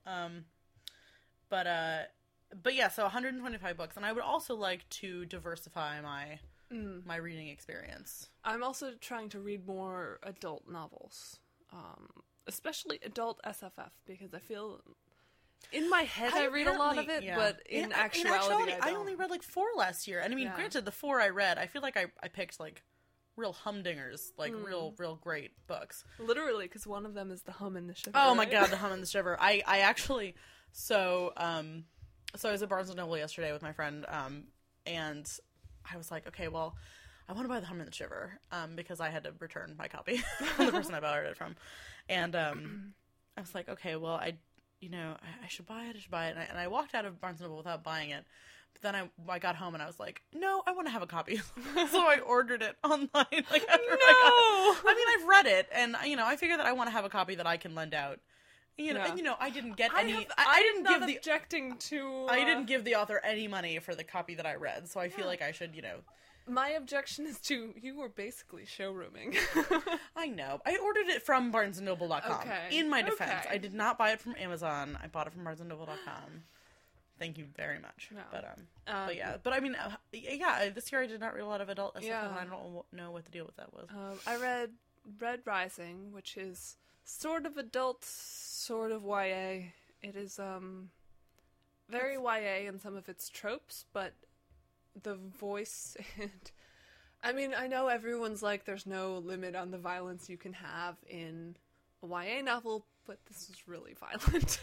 Speaker 1: But yeah, so 125 books, and I would also like to diversify my reading experience.
Speaker 2: I'm also trying to read more adult novels, especially adult SFF, because I feel in my head I read a lot of it,
Speaker 1: yeah.
Speaker 2: but in actuality I
Speaker 1: I
Speaker 2: don't.
Speaker 1: only read like 4 last year, and I mean, granted, the 4 I read, I feel like I picked like real humdingers, like real great books.
Speaker 2: Literally, because one of them is The Hum and the Shiver.
Speaker 1: Oh
Speaker 2: right?
Speaker 1: my God, The Hum and the Shiver. I actually, so I was at Barnes & Noble yesterday with my friend, and I was like, okay, well, I want to buy The Hum and the Shiver, because I had to return my copy from the person I borrowed it from. And I was like, okay, well, I should buy it, and I walked out of Barnes & Noble without buying it. But then I got home and I was like, no, I want to have a copy. So I ordered it online. Like after I've read it, and I figure that I want to have a copy that I can lend out. And I didn't get any. I didn't give the
Speaker 2: objecting to.
Speaker 1: I didn't give the author any money for the copy that I read, so I feel like I should,
Speaker 2: My objection is to you were basically showrooming.
Speaker 1: I know. I ordered it from BarnesandNoble.com.
Speaker 2: Okay.
Speaker 1: In my defense,
Speaker 2: Okay.
Speaker 1: I did not buy it from Amazon. I bought it from BarnesandNoble.com. Thank you very much.
Speaker 2: No.
Speaker 1: But yeah. But I mean, this year I did not read a lot of adult stuff, and I don't know what the deal with that was.
Speaker 2: I read Red Rising, which is sort of adult, sort of YA. It is very YA in some of its tropes, but the voice and I mean, I know everyone's like there's no limit on the violence you can have in a YA novel, but this is really violent.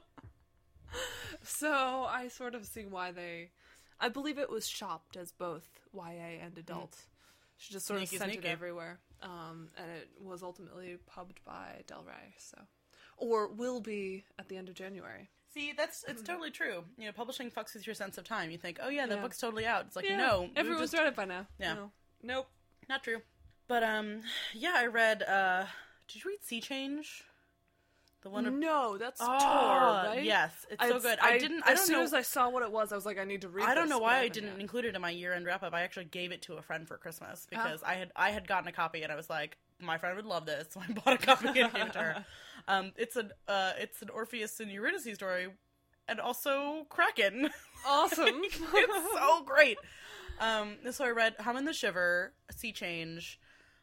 Speaker 2: So I sort of see why I believe it was shopped as both YA and adult. She just sort of sent it everywhere. And it was ultimately pubbed by Del Rey, or will be at the end of January.
Speaker 1: See, it's totally true. Publishing fucks with your sense of time. You think, oh yeah, the book's totally out. It's like, no.
Speaker 2: Everyone's read it by now.
Speaker 1: Yeah.
Speaker 2: No. Nope.
Speaker 1: Not true. But, I read, did you read Sea Change? The one
Speaker 2: No, that's Tor, right?
Speaker 1: Yes, it's so good.
Speaker 2: As soon as I saw what it was, I was like, I need to read this.
Speaker 1: I don't know why I didn't include it in my year-end wrap-up. I actually gave it to a friend for Christmas because I had gotten a copy and I was like, my friend would love this, so I bought a copy and gave it to her. It's an Orpheus and Eurydice story, and also Kraken.
Speaker 2: Awesome.
Speaker 1: It's so great. So I read Hum and the Shiver, Sea Change.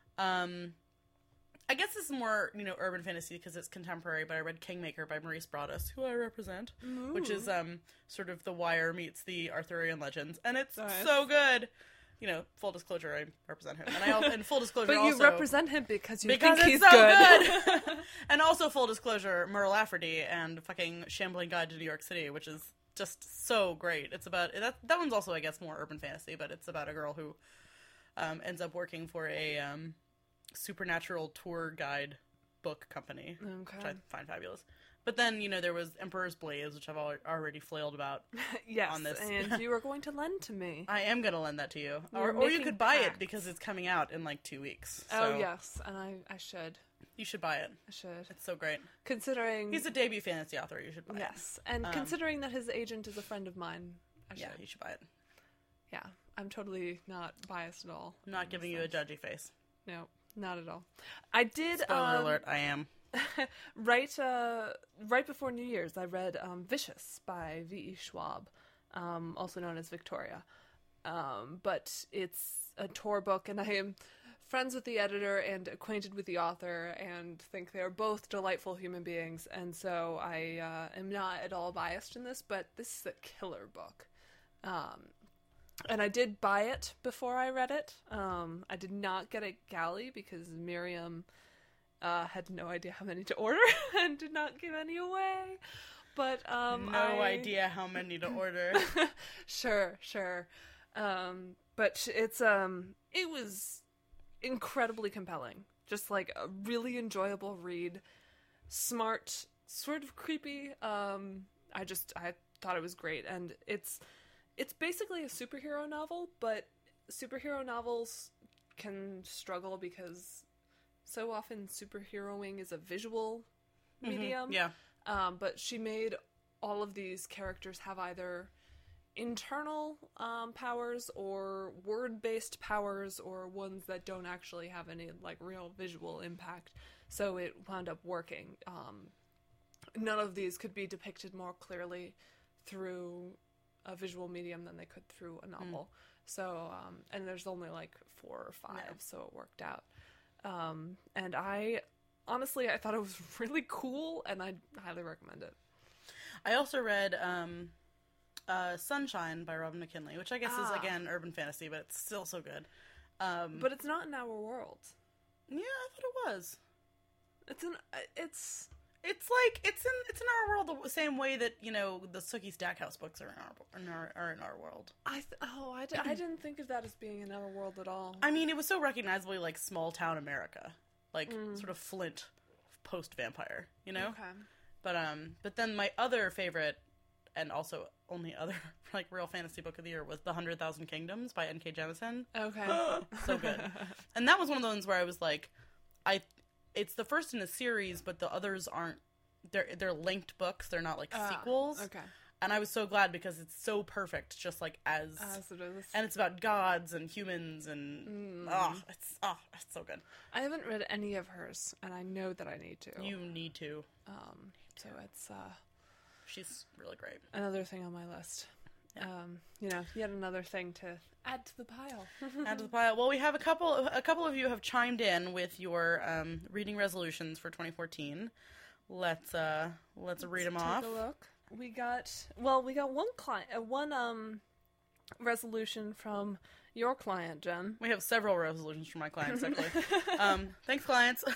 Speaker 1: I guess this is more, urban fantasy because it's contemporary, but I read Kingmaker by Maurice Broaddus, who I represent, which is sort of The Wire meets the Arthurian legends, and it's so good. Full disclosure, I represent him, and full disclosure,
Speaker 2: but you
Speaker 1: also,
Speaker 2: represent him because think
Speaker 1: it's
Speaker 2: he's
Speaker 1: so
Speaker 2: good.
Speaker 1: And also full disclosure, Merle Lafferty and fucking Shambling Guide to New York City, which is just so great. It's about that one's also, I guess, more urban fantasy, but it's about a girl who ends up working for a supernatural tour guide book company, which I find fabulous. But then, there was Emperor's Blaze, which I've already flailed about.
Speaker 2: Yes,
Speaker 1: on this.
Speaker 2: And you were going to lend to me.
Speaker 1: I am going to lend that to you. Or you could buy it because it's coming out in like 2 weeks. So
Speaker 2: oh, yes, and I should.
Speaker 1: You should buy it.
Speaker 2: I should.
Speaker 1: It's so great.
Speaker 2: Considering...
Speaker 1: He's a debut fantasy author, you should buy it.
Speaker 2: Yes, and considering that his agent is a friend of mine, I should.
Speaker 1: Yeah, you should buy it.
Speaker 2: Yeah, I'm totally not biased at all.
Speaker 1: I'm not giving you a judgy face.
Speaker 2: No, not at all. I did...
Speaker 1: Spoiler alert, I am.
Speaker 2: right before New Year's, I read Vicious by V.E. Schwab. also known as Victoria. But it's a Tor book, and I am friends with the editor and acquainted with the author and think they are both delightful human beings, and so I am not at all biased in this, but this is a killer book. And I did buy it before I read it. I did not get a galley because Miriam had no idea how many to order and did not give any away. But
Speaker 1: no idea how many to order.
Speaker 2: Sure. But it's it was incredibly compelling. Just like a really enjoyable read. Smart, sort of creepy. I thought it was great, and it's basically a superhero novel, but superhero novels can struggle because so often superheroing is a visual medium.
Speaker 1: Yeah.
Speaker 2: But she made all of these characters have either internal powers or word-based powers or ones that don't actually have any like real visual impact. So it wound up working. None of these could be depicted more clearly through a visual medium than they could through a novel. So, and there's only like 4 or 5, so it worked out. And I thought it was really cool, and I highly recommend it.
Speaker 1: I also read Sunshine by Robin McKinley, which I guess is, again, urban fantasy, but it's still so good.
Speaker 2: But it's not in our world.
Speaker 1: Yeah, I thought it was.
Speaker 2: It's
Speaker 1: in our world the same way that, you know, the Sookie Stackhouse books are in our world.
Speaker 2: I didn't think of that as being in our world at all.
Speaker 1: I mean, it was so recognizably like small town America, like sort of Flint post vampire, you know.
Speaker 2: Okay.
Speaker 1: But then my other favorite, and also only other like real fantasy book of the year, was The 100,000 Kingdoms by N.K. Jemisin.
Speaker 2: Okay.
Speaker 1: So good. And that was one of the ones where I was like, it's the first in a series, but the others aren't. They're linked books. They're not like sequels.
Speaker 2: Okay.
Speaker 1: And I was so glad because it's so perfect, just like as
Speaker 2: it is.
Speaker 1: And it's about gods and humans and it's so good.
Speaker 2: I haven't read any of hers, and I know that I need to.
Speaker 1: You need to.
Speaker 2: So it's
Speaker 1: she's really great.
Speaker 2: Another thing on my list. Yeah. Yet another thing to add to the pile.
Speaker 1: Add to the pile. Well, we have a couple of you have chimed in with your reading resolutions for 2014. Let's read them off.
Speaker 2: Take a look. We got one resolution from your client, Jen.
Speaker 1: We have several resolutions from my clients, actually. Thanks, clients.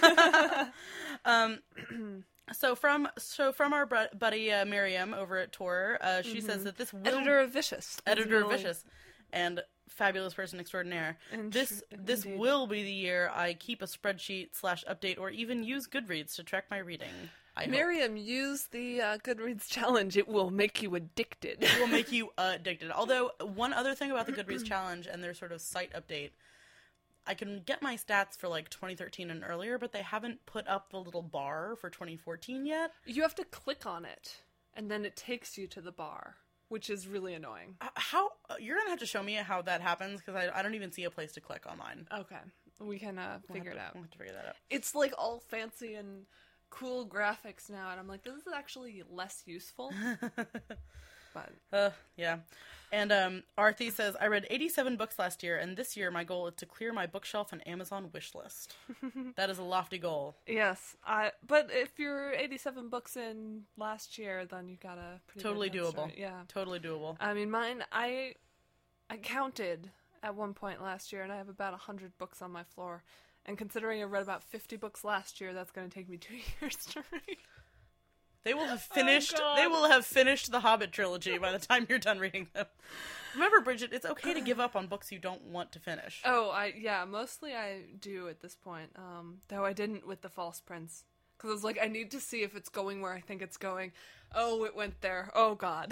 Speaker 1: So from our buddy Miriam over at Tor, she says that this will...
Speaker 2: Editor of Vicious,
Speaker 1: and fabulous person extraordinaire. This will be the year I keep a spreadsheet / update or even use Goodreads to track my reading.
Speaker 2: Miriam, use the Goodreads challenge. It will make you addicted.
Speaker 1: It will make you addicted. Although, one other thing about the Goodreads challenge and their sort of site update, I can get my stats for like 2013 and earlier, but they haven't put up the little bar for 2014 yet.
Speaker 2: You have to click on it, and then it takes you to the bar, which is really annoying.
Speaker 1: How you're gonna have to show me how that happens, because I don't even see a place to click on mine.
Speaker 2: Okay, we can figure it out.
Speaker 1: We'll have to figure that out.
Speaker 2: It's like all fancy and cool graphics now, and I'm like, this is actually less useful. But
Speaker 1: yeah. And Arthi says, I read 87 books last year, and this year my goal is to clear my bookshelf and Amazon wish list. That is a lofty goal.
Speaker 2: Yes, but if you're 87 books in last year, then you got a pretty
Speaker 1: totally
Speaker 2: good head
Speaker 1: doable.
Speaker 2: start. Yeah,
Speaker 1: totally doable.
Speaker 2: I mean, mine, I counted at one point last year, and I have about 100 books on my floor. And considering I read about 50 books last year, that's going to take me 2 years to read.
Speaker 1: They will have finished. They will have finished the Hobbit trilogy by the time you're done reading them. Remember, Bridget, it's okay to give up on books you don't want to finish.
Speaker 2: Mostly I do at this point. Though I didn't with The False Prince, because I was like, I need to see if it's going where I think it's going. Oh, it went there. Oh God.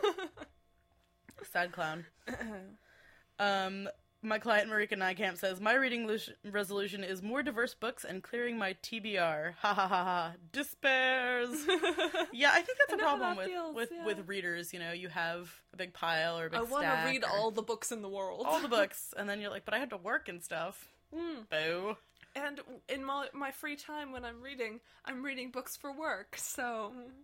Speaker 1: Sad clown. My client Marika Nijkamp says, my reading resolution is more diverse books and clearing my TBR. Ha ha ha ha. Despairs. Yeah, I think that's a problem with readers. You know, you have a big pile or a big stack. I
Speaker 2: want to read all the books in the world.
Speaker 1: All the books. And then you're like, but I have to work and stuff. Boo.
Speaker 2: And in my free time when I'm reading books for work, so...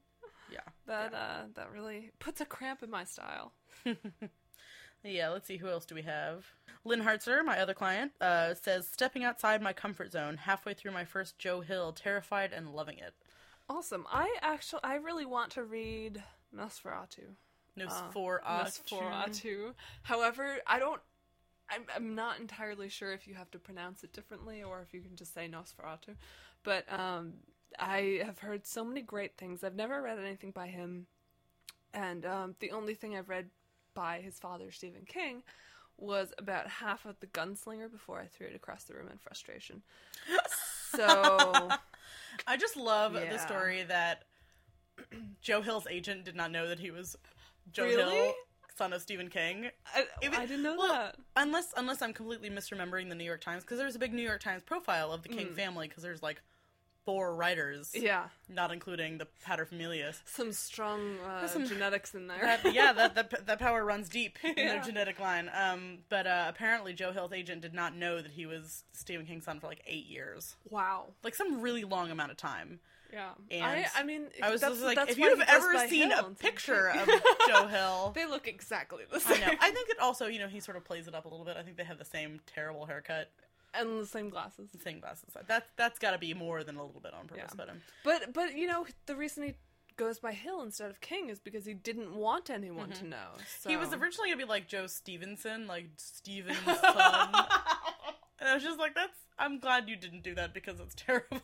Speaker 1: Yeah.
Speaker 2: That really puts a cramp in my style.
Speaker 1: Yeah, let's see, who else do we have? Lynn Hartzer, my other client, says, stepping outside my comfort zone, halfway through my first Joe Hill, terrified and loving it.
Speaker 2: Awesome. I really want to read Nosferatu. Nosferatu. However, I'm not entirely sure if you have to pronounce it differently or if you can just say Nosferatu. But I have heard so many great things. I've never read anything by him. And the only thing I've read by his father, Stephen King, was about half of The Gunslinger before I threw it across the room in frustration. So...
Speaker 1: I just love the story that Joe Hill's agent did not know that he was Joe Hill, son of Stephen King.
Speaker 2: I didn't know that.
Speaker 1: Unless I'm completely misremembering the New York Times, because there's a big New York Times profile of the King family, because there's like 4 writers. Yeah. Not including the paterfamilias.
Speaker 2: Some strong genetics in there.
Speaker 1: That power runs deep in their genetic line. But apparently Joe Hill's agent did not know that he was Stephen King's son for like 8 years.
Speaker 2: Wow.
Speaker 1: Like some really long amount of time.
Speaker 2: Yeah.
Speaker 1: And
Speaker 2: I mean,
Speaker 1: I was just like, if you've ever seen a picture of Joe Hill...
Speaker 2: They look exactly the same.
Speaker 1: I know. I think it also, he sort of plays it up a little bit. I think they have the same terrible haircut.
Speaker 2: And the same glasses.
Speaker 1: Same glasses. That's got to be more than a little bit on purpose.
Speaker 2: Yeah. But the reason he goes by Hill instead of King is because he didn't want anyone to know. So.
Speaker 1: He was originally going to be like Joe Stevenson, like Stephen's son. And I was just like, I'm glad you didn't do that because it's terrible.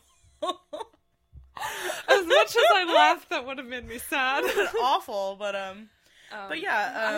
Speaker 2: As much as I laughed, that would have made me sad.
Speaker 1: Awful, but yeah.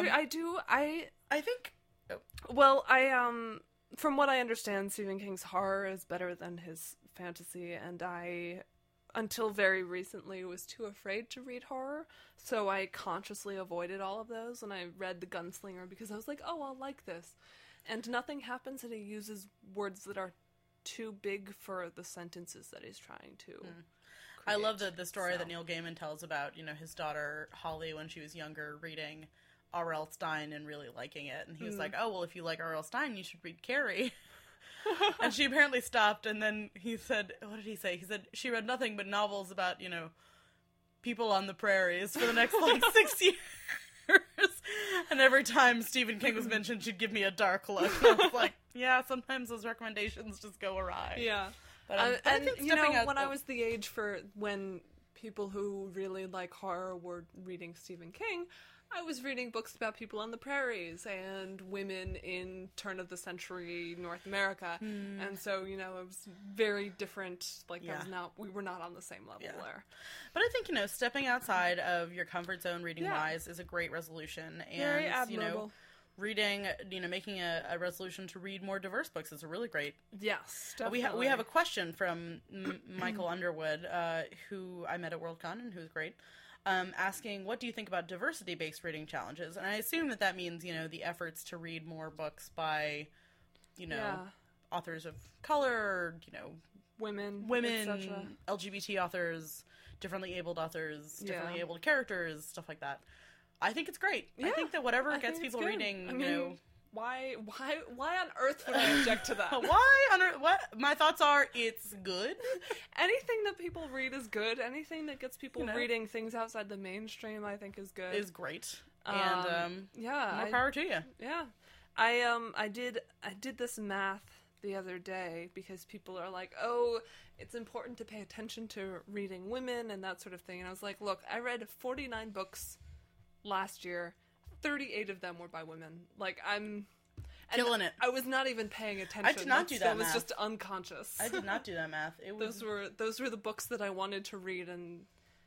Speaker 2: I think...
Speaker 1: Oh.
Speaker 2: Well, from what I understand, Stephen King's horror is better than his fantasy, and I, until very recently, was too afraid to read horror, so I consciously avoided all of those, and I read The Gunslinger because I was like, oh, I'll like this. And nothing happens, and he uses words that are too big for the sentences that he's trying to create.
Speaker 1: I love the story that Neil Gaiman tells about, his daughter, Holly, when she was younger, reading R.L. Stine and really liking it, and he was like, oh, well, if you like R.L. Stine, you should read Carrie. And she apparently stopped, and then he said, what did he say? He said, she read nothing but novels about, people on the prairies for the next, 6 years. And every time Stephen King was mentioned, she'd give me a dark look. And I was like, yeah, sometimes those recommendations just go awry.
Speaker 2: Yeah.
Speaker 1: But
Speaker 2: I think when I was the age for when people who really like horror were reading Stephen King, I was reading books about people on the prairies and women in turn-of-the-century North America. And so, it was very different. We were not on the same level there.
Speaker 1: But I think, stepping outside of your comfort zone reading-wise is a great resolution. And,
Speaker 2: very admirable.
Speaker 1: Reading, making a resolution to read more diverse books is a really great.
Speaker 2: Yes, definitely.
Speaker 1: We have a question from Michael Underwood, who I met at Worldcon and who's great. Asking, what do you think about diversity-based reading challenges? And I assume that means, the efforts to read more books by, authors of color,
Speaker 2: women,
Speaker 1: LGBT authors, differently abled authors, differently abled characters, stuff like that. I think it's great. Yeah, I think that whatever gets people reading,
Speaker 2: Why on earth would I object to that?
Speaker 1: Why on earth? What? My thoughts are, it's good.
Speaker 2: Anything that people read is good. Anything that gets people reading things outside the mainstream, I think, is good.
Speaker 1: Is great. And more power to you.
Speaker 2: Yeah, I did this math the other day because people are like, oh, it's important to pay attention to reading women and that sort of thing. And I was like, look, I read 49 books last year. 38 of them were by women. I'm
Speaker 1: killing it.
Speaker 2: I was not even paying attention.
Speaker 1: I did not do that
Speaker 2: math.
Speaker 1: It was
Speaker 2: just unconscious.
Speaker 1: I did not do that math.
Speaker 2: Those were the books that I wanted to read, and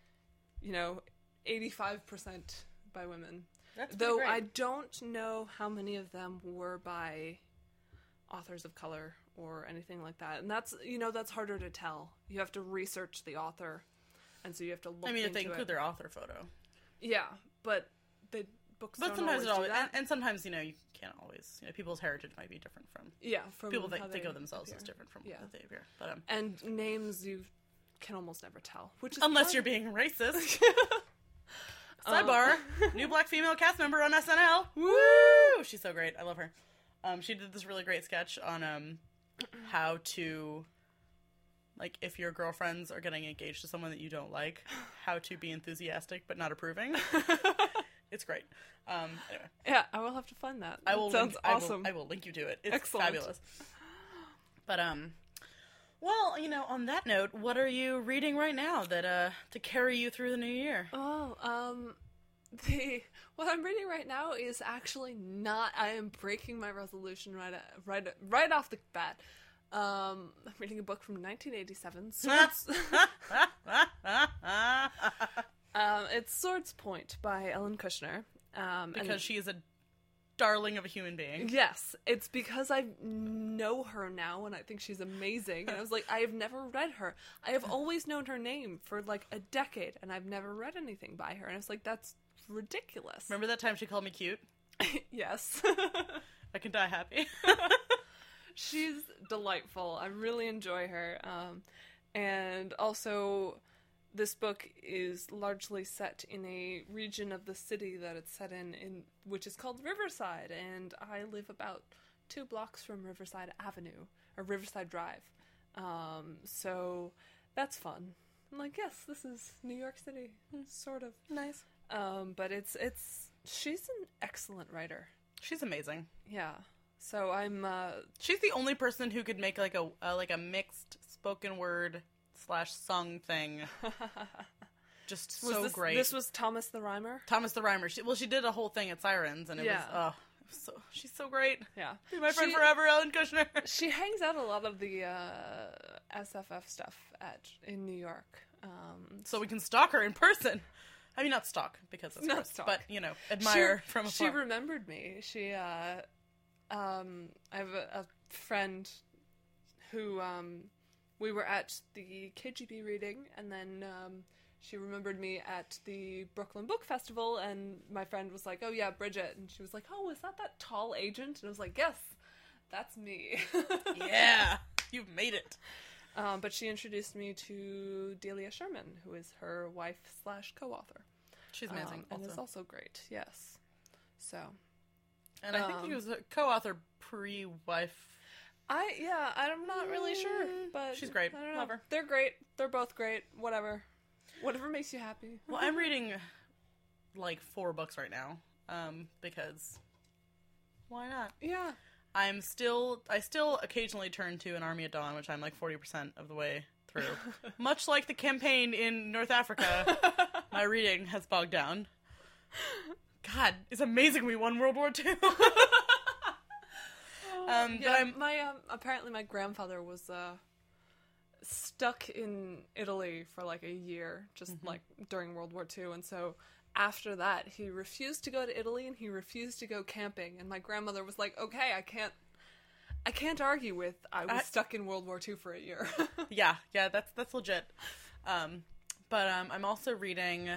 Speaker 2: 85% by women.
Speaker 1: That's
Speaker 2: though
Speaker 1: great.
Speaker 2: I don't know how many of them were by authors of color or anything like that, and that's harder to tell. You have to research the author, and so you have to look.
Speaker 1: If they include their author photo.
Speaker 2: Yeah, but the books.
Speaker 1: But
Speaker 2: don't
Speaker 1: sometimes
Speaker 2: always do that.
Speaker 1: and sometimes you can't always. People's heritage might be different from.
Speaker 2: Yeah, from
Speaker 1: people
Speaker 2: how
Speaker 1: think
Speaker 2: they
Speaker 1: of themselves
Speaker 2: appear.
Speaker 1: as different from how they appear. But
Speaker 2: and names you can almost never tell, which is
Speaker 1: unless you're being racist. Sidebar: new black female cast member on SNL. Woo! She's so great. I love her. She did this really great sketch on how to like if your girlfriends are getting engaged to someone that you don't like, how to be enthusiastic but not approving. It's great. Anyway.
Speaker 2: Yeah, I will have to find that. Sounds awesome.
Speaker 1: I will link you to it. It's
Speaker 2: excellent.
Speaker 1: Fabulous. But well, on that note, what are you reading right now that to carry you through the new year?
Speaker 2: Oh, what I'm reading right now is actually not. I am breaking my resolution right off the bat. I'm reading a book from 1987. It's Swords Point by Ellen Kushner.
Speaker 1: Because she is a darling of a human being.
Speaker 2: Yes, it's because I know her now and I think she's amazing. And I was like, I have never read her. I have always known her name for like a decade and I've never read anything by her. And I was like, that's ridiculous.
Speaker 1: Remember that time she called me cute?
Speaker 2: Yes.
Speaker 1: I can die happy.
Speaker 2: She's delightful. I really enjoy her. And also, this book is largely set in a region of the city that it's set in which is called Riverside, and I live about 2 blocks from Riverside Avenue, or Riverside Drive. So that's fun. I'm like, yes, this is New York City, sort of.
Speaker 1: Nice.
Speaker 2: But she's an excellent writer.
Speaker 1: She's amazing.
Speaker 2: Yeah. So I'm,
Speaker 1: she's the only person who could make like a mixed spoken word / sung thing. Just so great.
Speaker 2: This was Thomas the Rhymer?
Speaker 1: Thomas the Rhymer. She did a whole thing at Sirens, and it was, she's so great.
Speaker 2: Yeah.
Speaker 1: Be my friend forever, Ellen Kushner.
Speaker 2: She hangs out a lot of the SFF stuff in New York.
Speaker 1: So we can stalk her in person. I mean, not stalk, because that's
Speaker 2: not
Speaker 1: gross,
Speaker 2: stalk.
Speaker 1: but, admire from afar.
Speaker 2: She remembered me. She, I have a friend who, we were at the KGB reading, and then she remembered me at the Brooklyn Book Festival, and my friend was like, oh yeah, Bridget, and she was like, oh, is that tall agent? And I was like, yes, that's me.
Speaker 1: Yeah, you've made it.
Speaker 2: But she introduced me to Delia Sherman, who is her wife / co-author.
Speaker 1: She's amazing,
Speaker 2: and is also great, yes. So.
Speaker 1: And I think she was a co-author pre-wife.
Speaker 2: I'm not really sure, but
Speaker 1: she's great.
Speaker 2: I don't know.
Speaker 1: Love her.
Speaker 2: They're great. They're both great. Whatever makes you happy.
Speaker 1: Well, I'm reading like 4 books right now, because why not?
Speaker 2: Yeah.
Speaker 1: I still occasionally turn to An Army at Dawn, which I'm like 40% of the way through. Much like the campaign in North Africa, my reading has bogged down. God, it's amazing we won World War II.
Speaker 2: Apparently my grandfather was stuck in Italy for like a year, just like during World War II, and so after that he refused to go to Italy and he refused to go camping, and my grandmother was like, okay, I can't argue with I was stuck in World War II for a year.
Speaker 1: yeah, that's legit. But I'm also reading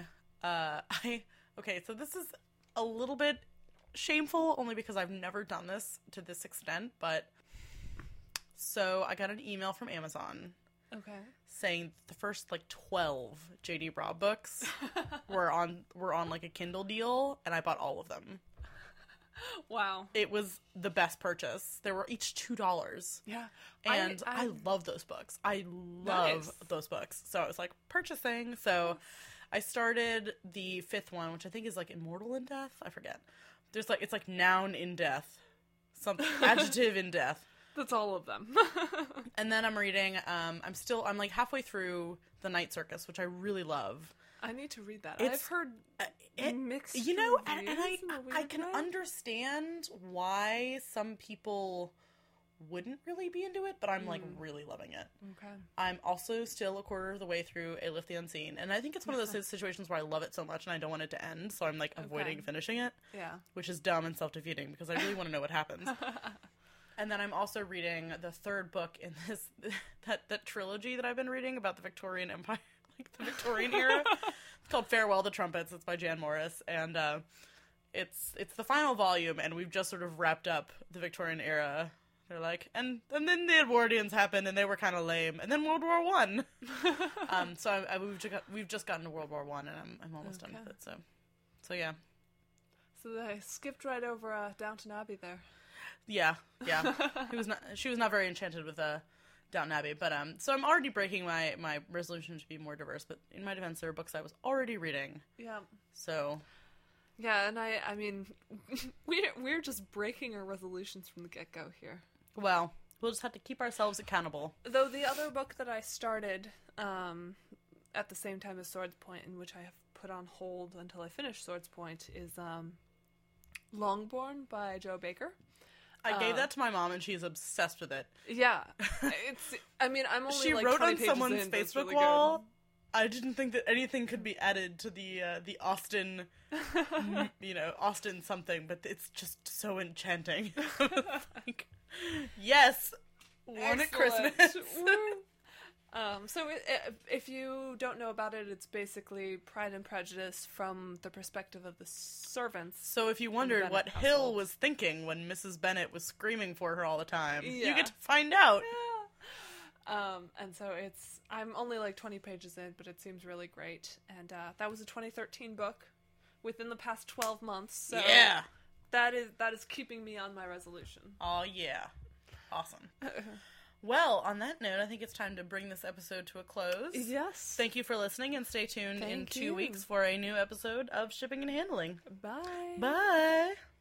Speaker 1: so this is a little bit shameful only because I've never done this to this extent, but so I got an email from Amazon saying the first like 12 J.D. Robb books were on like a Kindle deal, and I bought all of them.
Speaker 2: Wow.
Speaker 1: It was the best purchase. They were each $2.
Speaker 2: Yeah.
Speaker 1: And I love those books. I love those books. So I was like, purchasing. So I started the 5th one, which I think is like Immortal in Death. I forget. There's like, it's like noun in death. Something, adjective in death.
Speaker 2: That's all of them.
Speaker 1: And then I'm reading, I'm like halfway through The Night Circus, which I really love.
Speaker 2: I need to read that. I've heard mixed
Speaker 1: and I can understand why some people wouldn't really be into it, but I'm like really loving it.
Speaker 2: Okay.
Speaker 1: I'm also still a quarter of the way through A Lift the Unseen, and I think it's one of those situations where I love it so much and I don't want it to end, so I'm like avoiding finishing it.
Speaker 2: Yeah.
Speaker 1: Which is dumb and self-defeating because I really want to know what happens. And then I'm also reading the 3rd book in this that trilogy that I've been reading about the Victorian Empire, like the Victorian era. It's called Farewell to Trumpets. It's by Jan Morris, and it's the final volume, and we've just sort of wrapped up the Victorian era. They're like, and then the Edwardians happened, and they were kind of lame, and then World War I. So we've just gotten to World War I, and I'm almost done with it. So yeah.
Speaker 2: So they skipped right over Downton Abbey there.
Speaker 1: Yeah. She was not very enchanted with Downton Abbey. But so I'm already breaking my resolution to be more diverse. But in my defense, there are books I was already reading.
Speaker 2: Yeah.
Speaker 1: So.
Speaker 2: Yeah, and I mean, we're just breaking our resolutions from the get-go here.
Speaker 1: Well, we'll just have to keep ourselves accountable.
Speaker 2: Though the other book that I started at the same time as Swords Point, and which I have put on hold until I finish Swords Point, is Longbourn by Joe Baker.
Speaker 1: I gave that to my mom, and she's obsessed with it.
Speaker 2: Yeah, it's. I mean, I'm only
Speaker 1: she
Speaker 2: like
Speaker 1: wrote
Speaker 2: 20
Speaker 1: on
Speaker 2: pages
Speaker 1: someone's
Speaker 2: in, but it's
Speaker 1: Facebook
Speaker 2: really
Speaker 1: wall.
Speaker 2: good.
Speaker 1: I didn't think that anything could be added to the Austen, Austen something, but it's just so enchanting. Like, yes, one at Christmas.
Speaker 2: So if you don't know about it, it's basically Pride and Prejudice from the perspective of the servants.
Speaker 1: So if you wondered what Hill was thinking when Mrs. Bennet was screaming for her all the time, you get to find out.
Speaker 2: Yeah. And so I'm only like 20 pages in, but it seems really great. And that was a 2013 book within the past 12 months. So
Speaker 1: yeah.
Speaker 2: That is keeping me on my resolution.
Speaker 1: Oh, yeah. Awesome. Well, on that note, I think it's time to bring this episode to a close.
Speaker 2: Yes.
Speaker 1: Thank you for listening, and stay tuned in 2 weeks for a new episode of Shipping and Handling.
Speaker 2: Bye.
Speaker 1: Bye.